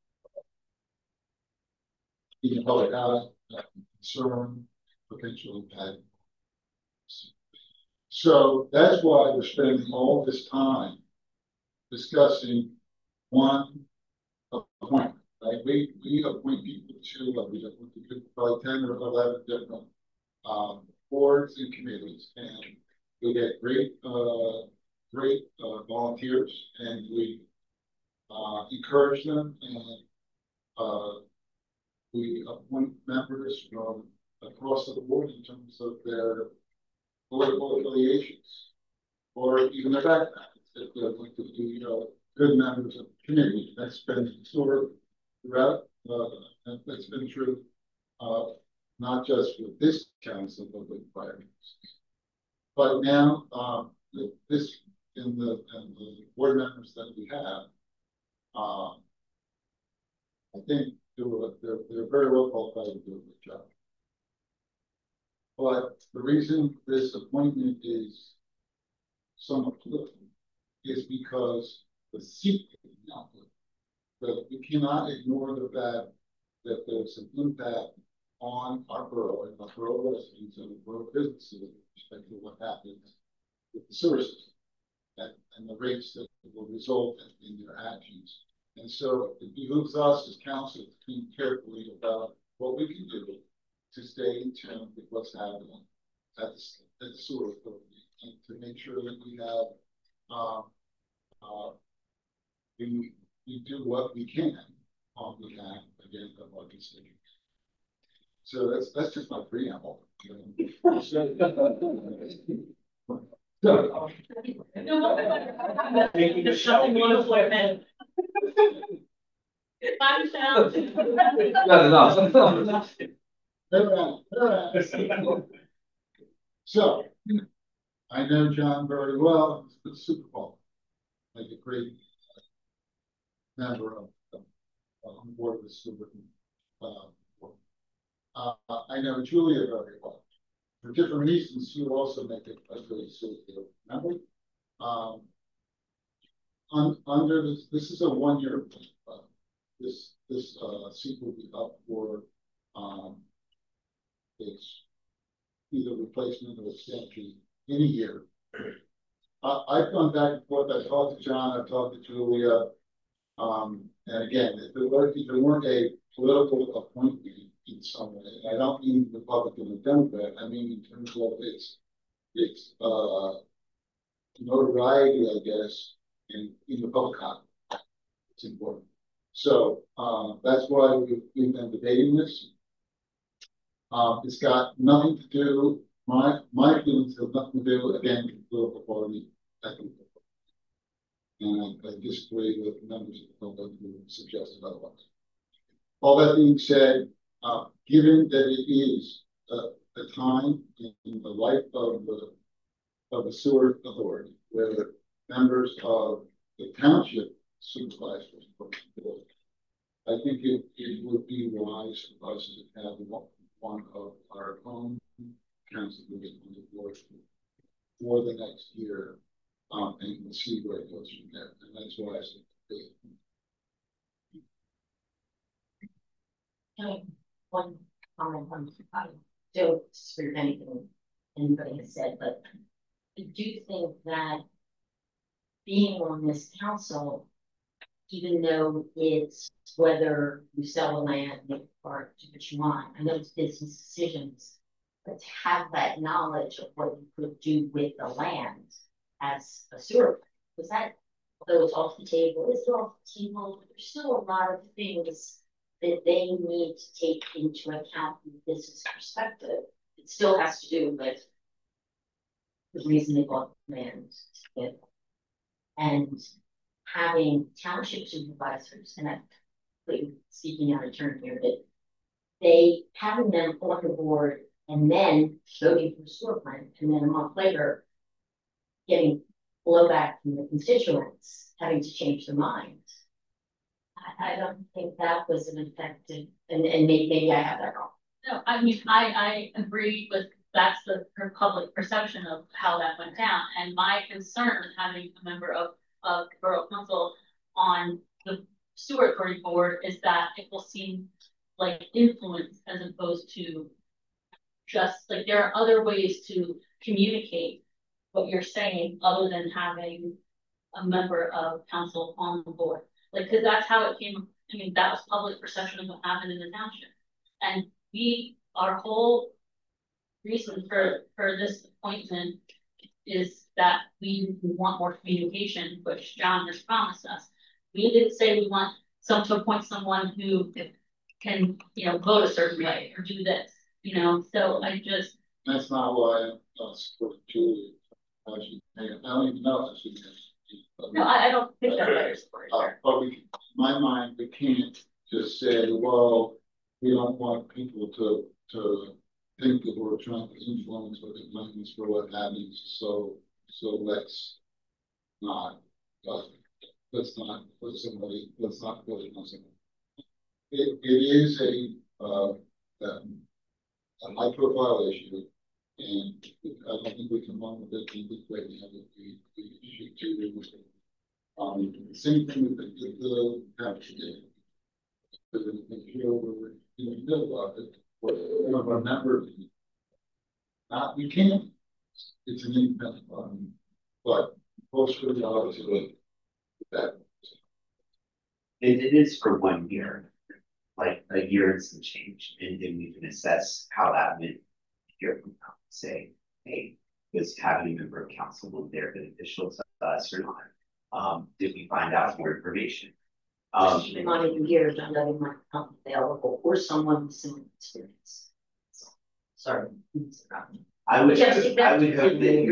being public concern, potential impact. So that's why we're spending all this time discussing one appointment, right? We appoint people to, we appoint probably 10 or 11 different boards and committees, and we get great volunteers, and we encourage them, and we appoint members from across the board in terms of their political affiliations or even their background. If they're going to be good members of the community, that's been sort of throughout, and that's been true not just with this council, but with prior councils. But now, this in the board members that we have, I think they're very well qualified to do a good job. But the reason this appointment is somewhat political is because the seat is not political. But we cannot ignore the fact that there's an impact on our borough and our borough residents and the borough businesses with respect to what happens with the sewer system and the rates that will result in their actions. And so it behooves us as council to think carefully about what we can do to stay in tune with what's happening at the sewer authority, and to make sure that we have we do what we can on behalf again of our constituents. So that's just my preamble. So I know John very well. He's been Super Bowl, like a great member of on the board of the Super Bowl. I know Julia very well. For different reasons, she will also make it a great Super member. Under this is a 1-year. This seat will be up for its either replacement or extension in a year. I've gone back and forth. I've talked to John. I've talked to Julia. And again, if there weren't a political appointment in some way, I don't mean Republican or Democrat. I mean in terms of its notoriety, I guess, in the public comment. It's important. So that's why we've been debating this. It's got nothing to do. My feelings have nothing to do again with political party. And I disagree with members of the public who suggested otherwise. All that being said, given that it is a time in the life of the sewer authority where members of the township supervisors, I think it would be wise for us to have one of our own council members on the board for the next year, and we'll see where it goes from there. And that's why I said, one comment on don't disagree with anything anybody has said, but I do think that being on this council, even though it's whether you sell the land or do what you want, I know it's business decisions, but to have that knowledge of what you could do with the land as a sewer, was that, although it's off the table, it's still off the table, there's still a lot of things that they need to take into account from a business perspective. It still has to do with the reason they bought the land. And having township supervisors, and I'm speaking out of turn here, but they having them on the board and then voting for a sewer plant, and then a month later getting blowback from the constituents, having to change their minds. I don't think that was an effective, and maybe I have that wrong. No, I mean, I agree with that's the public perception of how that went down. And my concern having a member of the borough council on the sewer authority board is that it will seem like influence as opposed to just like there are other ways to communicate what you're saying other than having a member of council on the board. Like, cause that's how it came. I mean, that was public perception of what happened in the township. And our whole reason for this appointment is that we want more communication, which John has promised us. We didn't say we want to appoint someone who can, vote a certain way or do this, so I just. That's not why I'm supporting Julie. I don't even know if she's. No, I don't think that's what you're supporting. But in my mind, we can't just say, well, we don't want people to think that we're trying to influence what the plans for what happens. So let's not put somebody. Let's not put it on somebody. It is a high profile issue, and I don't think we can run with it in the way we should do. The same thing with the country did. If you know about it, one of our members, we can't. It's an independent body, but most of the obviously that. It is for 1 year, like a year and some change, and then we can assess how that went. Here from now, say, hey, was having a member of council when they're beneficial to us or not? Did we find out more information? Not even years, I'm letting my become available or someone with similar experience. So, sorry. I would hope that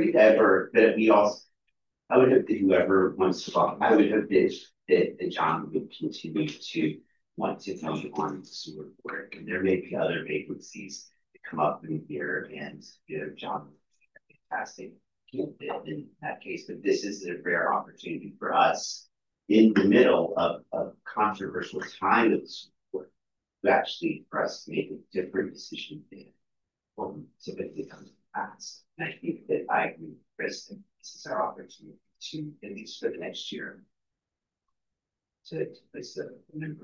whoever wants to talk, I would hope that John would continue to want to come on the sewer board, and there may be other vacancies that come up in here, and John would be a fantastic candidate in that case. But this is a rare opportunity for us in the middle of a controversial time of the sewer board to actually for us to make a different decision than what typically comes to pass. And I think that I agree with Chris that this is our opportunity to, at least for the next year, to place a member.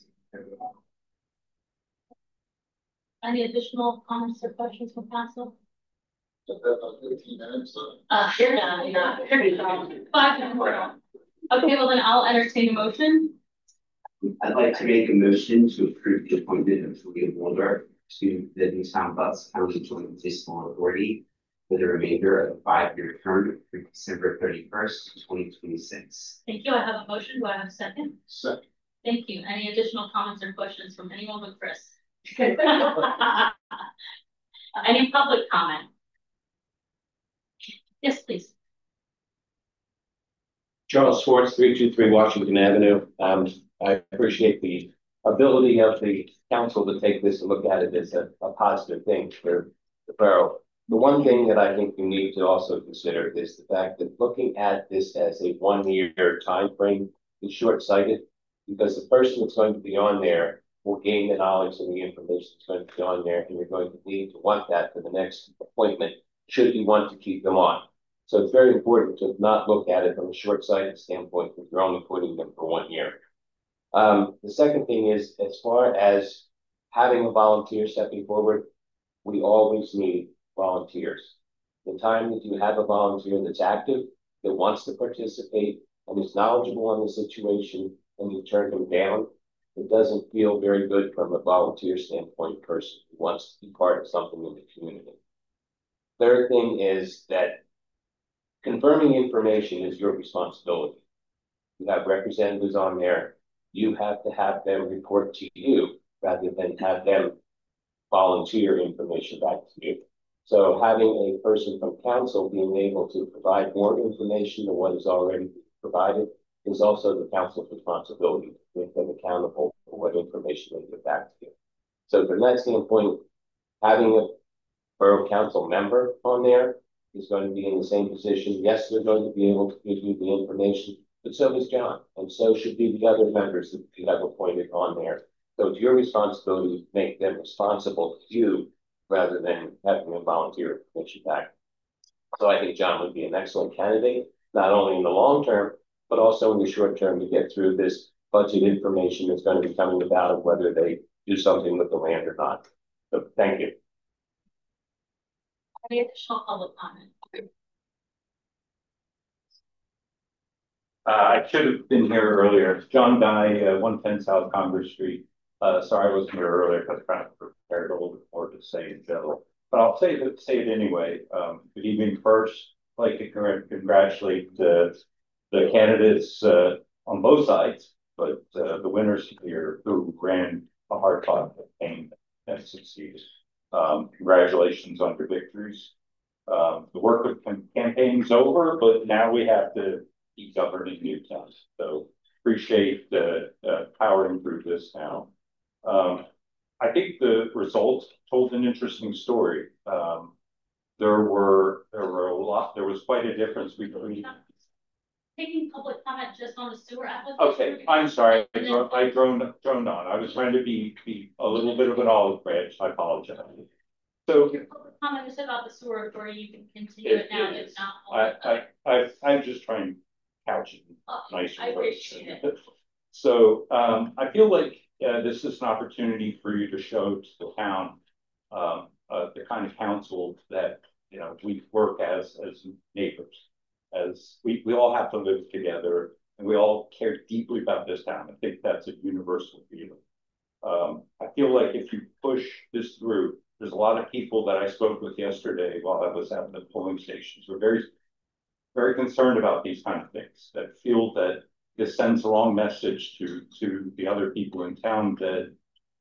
Any additional comments or questions from council? 15 minutes. Here now, 5 minutes more. Okay, well then I'll entertain a motion. I'd like to make a motion to approve the appointment of Julia Waldorf to the Newtown Butts County Joint Municipal Authority for the remainder of a 5-year term through December 31st, 2026. Thank you. I have a motion. Do I have a second? Second. Thank you. Any additional comments or questions from anyone but Chris? Any public comment? Yes, please. Charles Schwartz, 323 Washington Avenue. I appreciate the ability of the council to take this and look at it as a positive thing for the borough. The one thing that I think we need to also consider is the fact that looking at this as a 1-year time frame is short-sighted, because the person that's going to be on there will gain the knowledge and the information that's going to be on there, and you're going to need to want that for the next appointment should you want to keep them on. So it's very important to not look at it from a short-sighted standpoint if you're only putting them for 1 year. The second thing is, as far as having a volunteer stepping forward, we always need volunteers. The time that you have a volunteer that's active, that wants to participate, and is knowledgeable on the situation, and you turn them down, it doesn't feel very good from a volunteer standpoint, person who wants to be part of something in the community. Third thing is that confirming information is your responsibility. You have representatives on there. You have to have them report to you rather than have them volunteer information back to you. So having a person from council being able to provide more information than what is already provided is also the council's responsibility to make them accountable for what information they give back to you. So from that standpoint, having a borough council member on there is going to be in the same position. Yes, they're going to be able to give you the information, but so does John, and so should be the other members that you have appointed on there. So it's your responsibility to make them responsible to you rather than having a volunteer information back. So I think John would be an excellent candidate, not only in the long term, but also in the short term to get through this budget information that's going to be coming about of whether they do something with the land or not. So thank you. Any additional public comment? I should have been here earlier. John Guy, 110 South Congress Street. Sorry I wasn't here earlier because I kind of prepared a little bit more to say in general. But I'll say it anyway. Good evening first. I'd like to congratulate the candidates on both sides, but the winners here who ran a hard-fought campaign and succeeded. Congratulations on your victories. The work of campaign's over, but now we have to keep governing Newtown. So appreciate the powering through this now. I think the results told an interesting story. There was quite a difference between. Taking public comment just on the sewer application. Okay, I'm sorry. I droned on. I was trying to be a little bit of an olive branch. I apologize. So your public comment is about the sewer authority. You can continue it now. If not, I'm just trying to couch it nicer. I appreciate it. So I feel like this is an opportunity for you to show to the town the kind of council that we work as neighbors. As we all have to live together and we all care deeply about this town. I think that's a universal feeling. I feel like if you push this through, there's a lot of people that I spoke with yesterday while I was at the polling stations who are very, very concerned about these kind of things, that feel that this sends a wrong message to the other people in town that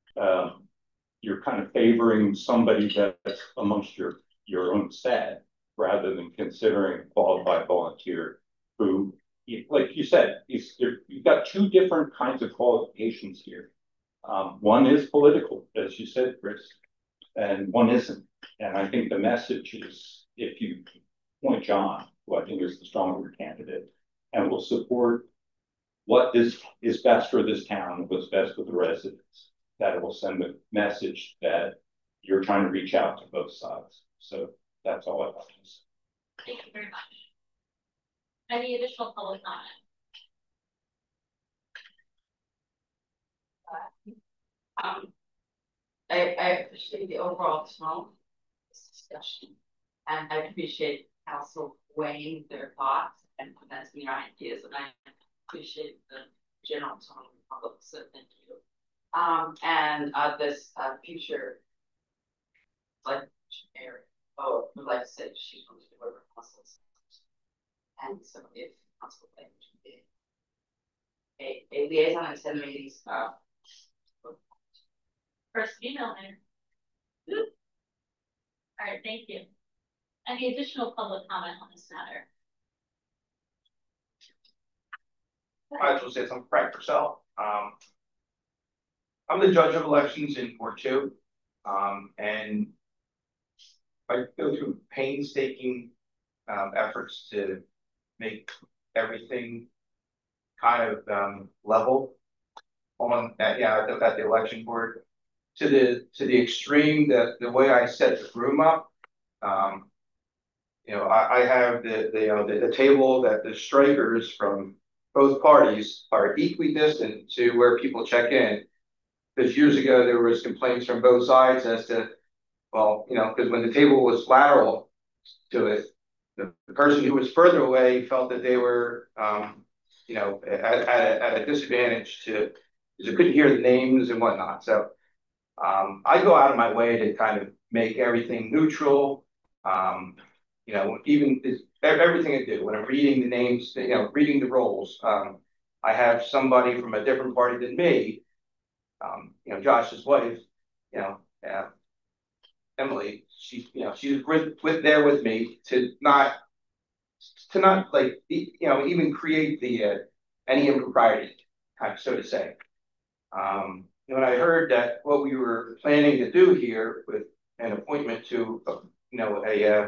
you're kind of favoring somebody that's amongst your own set, rather than considering a qualified volunteer who, like you said, you've got two different kinds of qualifications here. One is political, as you said, Chris, and one isn't. And I think the message is, if you point John, who I think is the stronger candidate, and will support what is best for this town, what's best for the residents, that it will send a message that you're trying to reach out to both sides. So that's all I've got to say. Thank you very much. Any additional public comment? I appreciate the overall tone of this discussion, and I appreciate council weighing their thoughts and presenting your ideas, and I appreciate the general tone of the public, so thank you. And this future, like area. Oh, like I said, she's going to deliver muscles. And so if council like to be a liaison and 10 meetings, first email there. All right, thank you. Any additional public comment on this matter? I just say something. Frank Purcell. I'm the judge of elections in Ward 2, and I go through painstaking efforts to make everything kind of level on that. Yeah, at the election board to the extreme that the way I set the room up. I have the table that the strikers from both parties are equally distant to where people check in. Because years ago there was complaints from both sides as to, well, because when the table was lateral, to it. The person who was further away felt that they were, you know, at a disadvantage because they couldn't hear the names and whatnot. So I go out of my way to kind of make everything neutral. You know, even everything I do when I'm reading the names, you know, reading the roles. I have somebody from a different party than me. You know, Josh's wife. You know, Emily. She's, you know, she's there with me to not like, you know, even create the any impropriety, kind of, so to say. When I heard that what we were planning to do here with an appointment to, you know,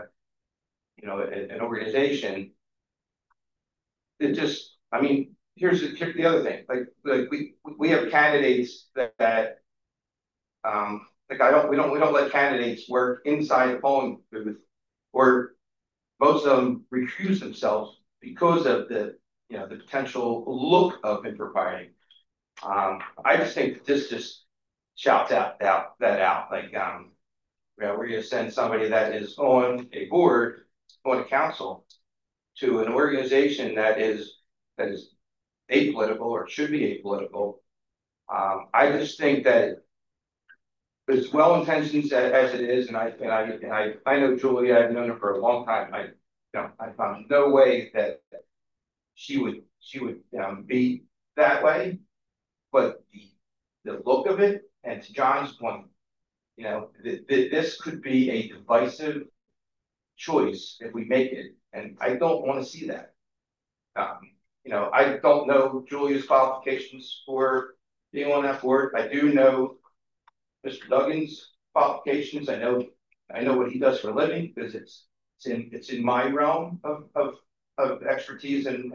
an organization, it just, I mean, here's the other thing. Like we have candidates that like we don't let candidates work inside the polling booth, or most of them recuse themselves because of the, you know, the potential look of impropriety. I just think that this just shouts out. Like, you know, we're going to send somebody that is on a board, on a council, to an organization that is apolitical, or should be apolitical. I just think that as well intentioned as it is, and I know Julia. I've known her for a long time. I found no way that she would be that way, but the look of it, and to John's point, you know, this could be a divisive choice if we make it, and I don't want to see that. You know, I don't know Julia's qualifications for being on that board. I do know Mr. Duggan's qualifications. I know what he does for a living, because it's in my realm of expertise, and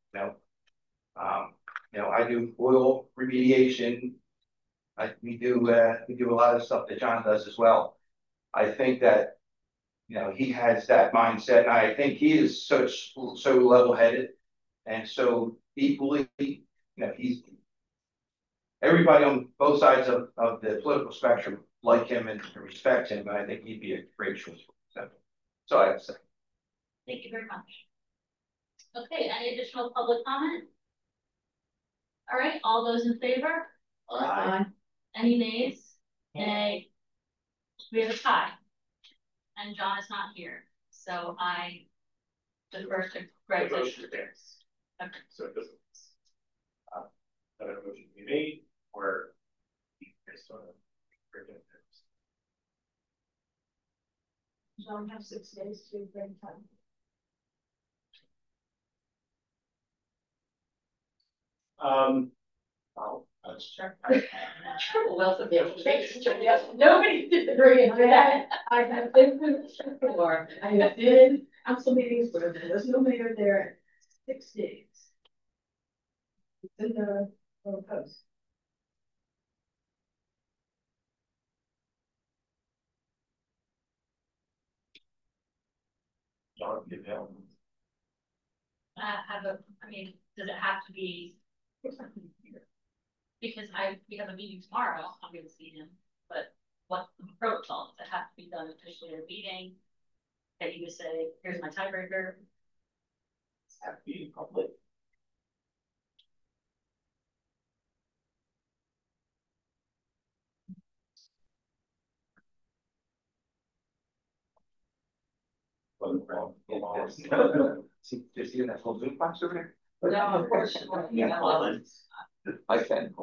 you know, I do oil remediation. We do a lot of stuff that John does as well. I think that, you know, he has that mindset, and I think he is so level-headed and so equally, you know, he's everybody on both sides of the political spectrum like him and respect him, and I think he'd be a great choice for him. So I have to say. Thank you very much. Okay, any additional public comment? All right, all those in favor? Aye. Any nays? Nay. We have a tie. And John is not here, so I defer to Greg. The motion stands. Okay. So it doesn't. That a motion to be made, or based on John have 6 days to bring time. Oh, that's sure. Wealth of information. Nobody did agree on that. I have been through this before. I have been council meetings where there was no mayor there 6 days. It's in the post. John, give help. I mean, does it have to be? Because we have a meeting tomorrow, I'm gonna see him, but what's the protocol? Does it have to be done officially at a meeting? That you would say, here's my tiebreaker? Does it have to be in public? Just in that whole Zoom box over there? No, unfortunately, Yeah. I can.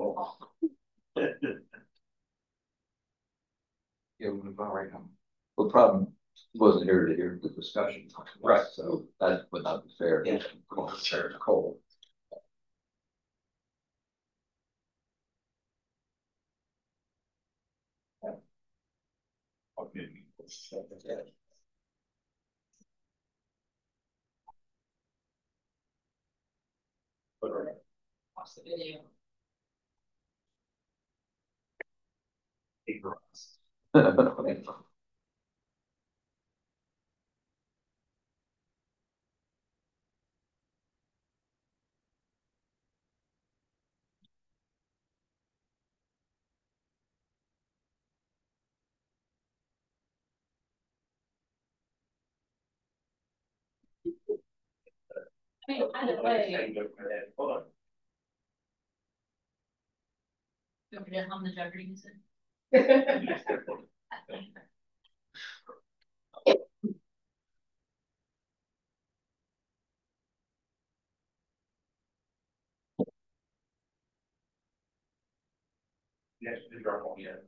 Yeah, we're going right now. Well, problem wasn't here to hear the discussion. Right. So that would not be fair. Yeah. Cole. Okay. watch the video. I mean, either way, Hold on. you want me to hum the Jeopardy music? Yes, the drum roll, yes.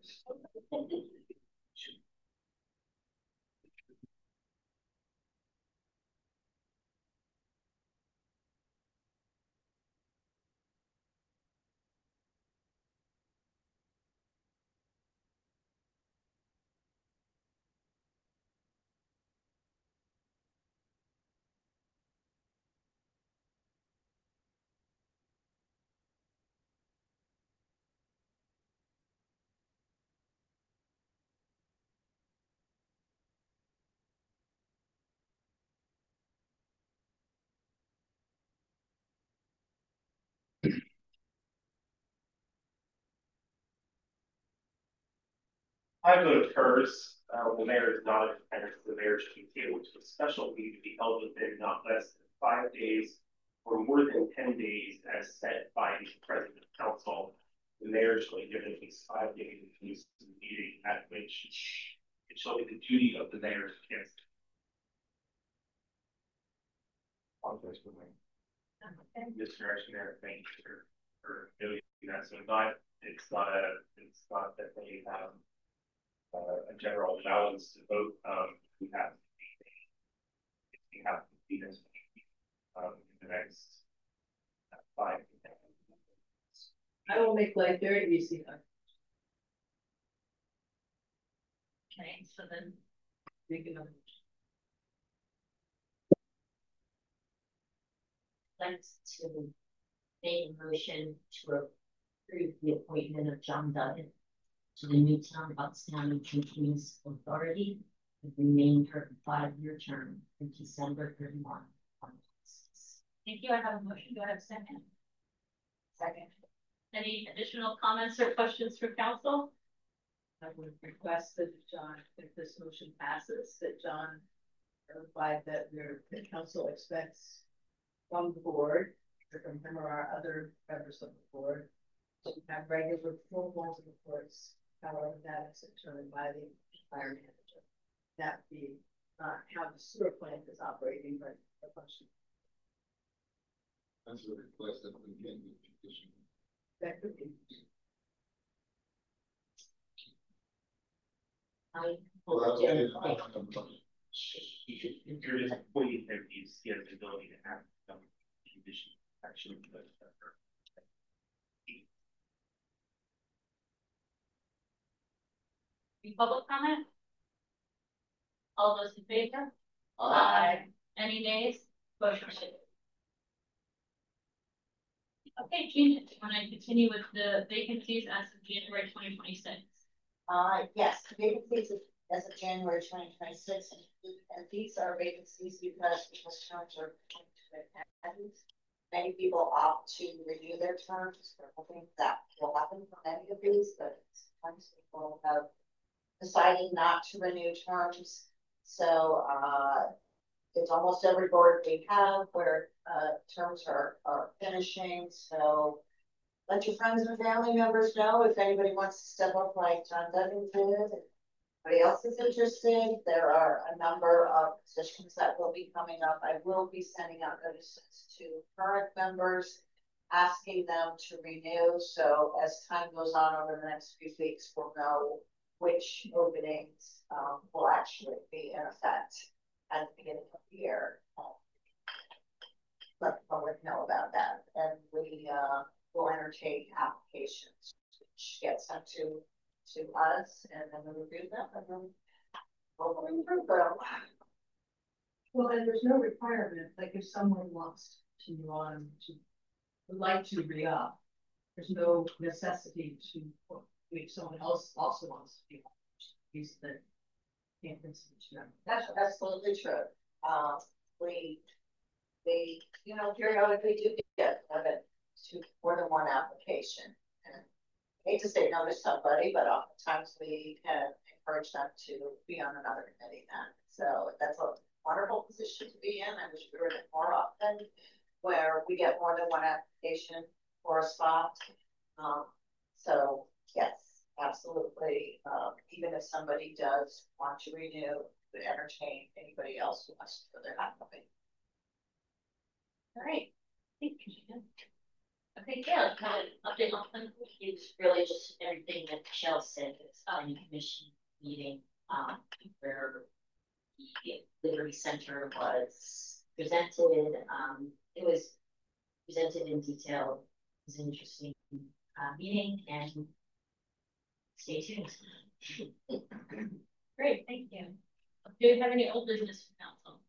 I vote occurs, the mayor is not in attendance, the mayor should continue to a special meeting to be held within not less than 5 days or more than 10 days as set by the president of council. The mayor shall be given at least 5 days to use the meeting at which it shall be the duty of the mayor to cancel. This direction there, thank you for doing that. So it's not that they have a general allowance to vote. We have to be this in the next 5 to 10 minutes. I will make life very easy. Okay, so then Make another. Let's to make a motion to approve the appointment of John Duggan to the Newtown Outstanding Municipal Authority and remain for a 5-year term from December 31. thank you. I have a motion. Do I have a second? Second. Any additional comments or questions for council? I would request that John, if this motion passes, that John provide that the council expects from the board, or from him or our other members of the board, to have regular full boards of reports, however that is determined by the fire manager. That be how the sewer plant is operating, but a function. That's a request that we can be conditional. That could be. If you're just appointing him, he has the ability to have some condition action. Any public comment? All those in favor? Aye. Any nays? Motion carries. Okay, Gina, do you want to continue with the vacancies as of January 2026? Yes, vacancies as of January 2026, and these are vacancies because terms are end. Many people opt to renew their terms. We're hoping that will happen for many of these, but sometimes people have decided not to renew terms. So it's almost every board we have where terms are finishing. So let your friends and family members know if anybody wants to step up like John Duggan did. Anybody else is interested? There are a number of positions that will be coming up. I will be sending out notices to current members, asking them to renew. So as time goes on over the next few weeks, we'll know which openings will actually be in effect at the beginning of the year. Let the public know about that. And we will entertain applications, which gets sent to us, and then we review them, and then we'll go through them. Well, and there's no requirement, like if someone wants to would like to re-up, there's no necessity to, if someone else also wants to be, use the campus. That's absolutely true. We periodically do get to more than one application. And I hate to say no to somebody, but oftentimes we can encourage them to be on another committee then. So that's wonderful position to be in. I wish we were in it more often, where we get more than one application for a spot. So yes, absolutely. Even if somebody does want to renew, would entertain anybody else who wants to put their hat up. All right. Thank you. Okay, Gail, update on clinical. It's really just everything that Michelle said. It's a commission meeting where the Liberty Center was presented. It was presented in detail. It was an interesting meeting, and stay tuned. Great, thank you. Do we have any old business for council?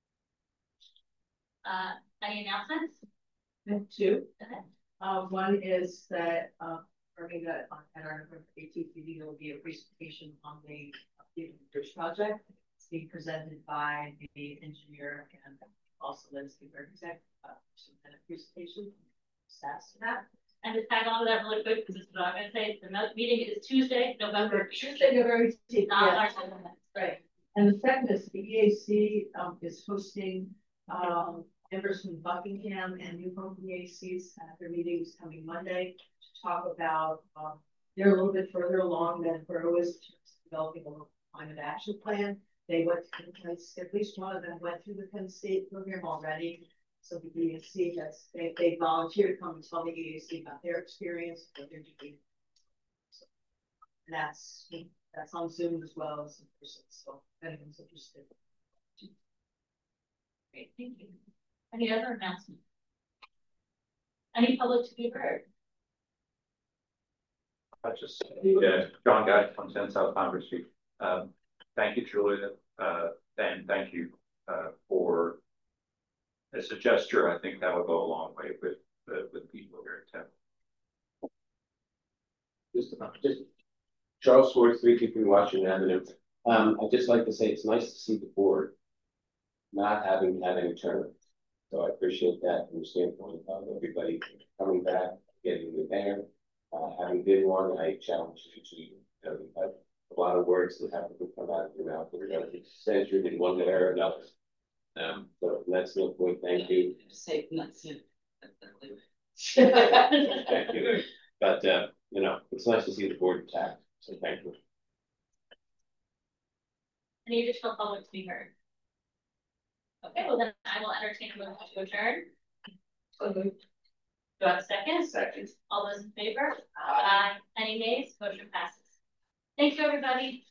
Any announcements? Two. Okay. One is that, Armina, at our November 18th meeting, there will be a presentation on the bridge project. It's being presented by the engineer and also landscape architect. Some kind of presentation. Stats to that. And to tag on to that really quick, because this is what I'm going to say. The meeting is Tuesday, November 18th. Yeah. Right. And the second is the EAC is hosting members from Buckingham and New Hope EACs at their meetings coming Monday to talk about, they're a little bit further along than Borough is in terms of developing a climate action plan. They went to Penn State, at least one of them went through the Penn State program already. So the EAC they volunteered to come and tell the EAC about their experience, what they're doing. So, and that's on Zoom as well as in person. So if anyone's interested. Great, thank you. Any other announcements? Any public to be heard? I just, John Guy from 10 South Congress Street. Thank you, Julia, and thank you for, as a gesture, I think that would go a long way with people here in town. Just Charles Swartz, 323 Washington Avenue. I'd just like to say it's nice to see the board not having had any tournament. So I appreciate that from the standpoint of everybody coming back, getting the banner. Having been one, I challenge you to have a lot of words that have to come out of your mouth. It's censored in one way or another. So from that standpoint, thank you. Say not soon. Thank you. But you know, it's nice to see the board intact. So thank you. Any additional public to be heard? Okay, well then I will entertain a motion to adjourn. Do I have a second? Second. All those in favor? Any nays? Motion passes. Thank you, everybody.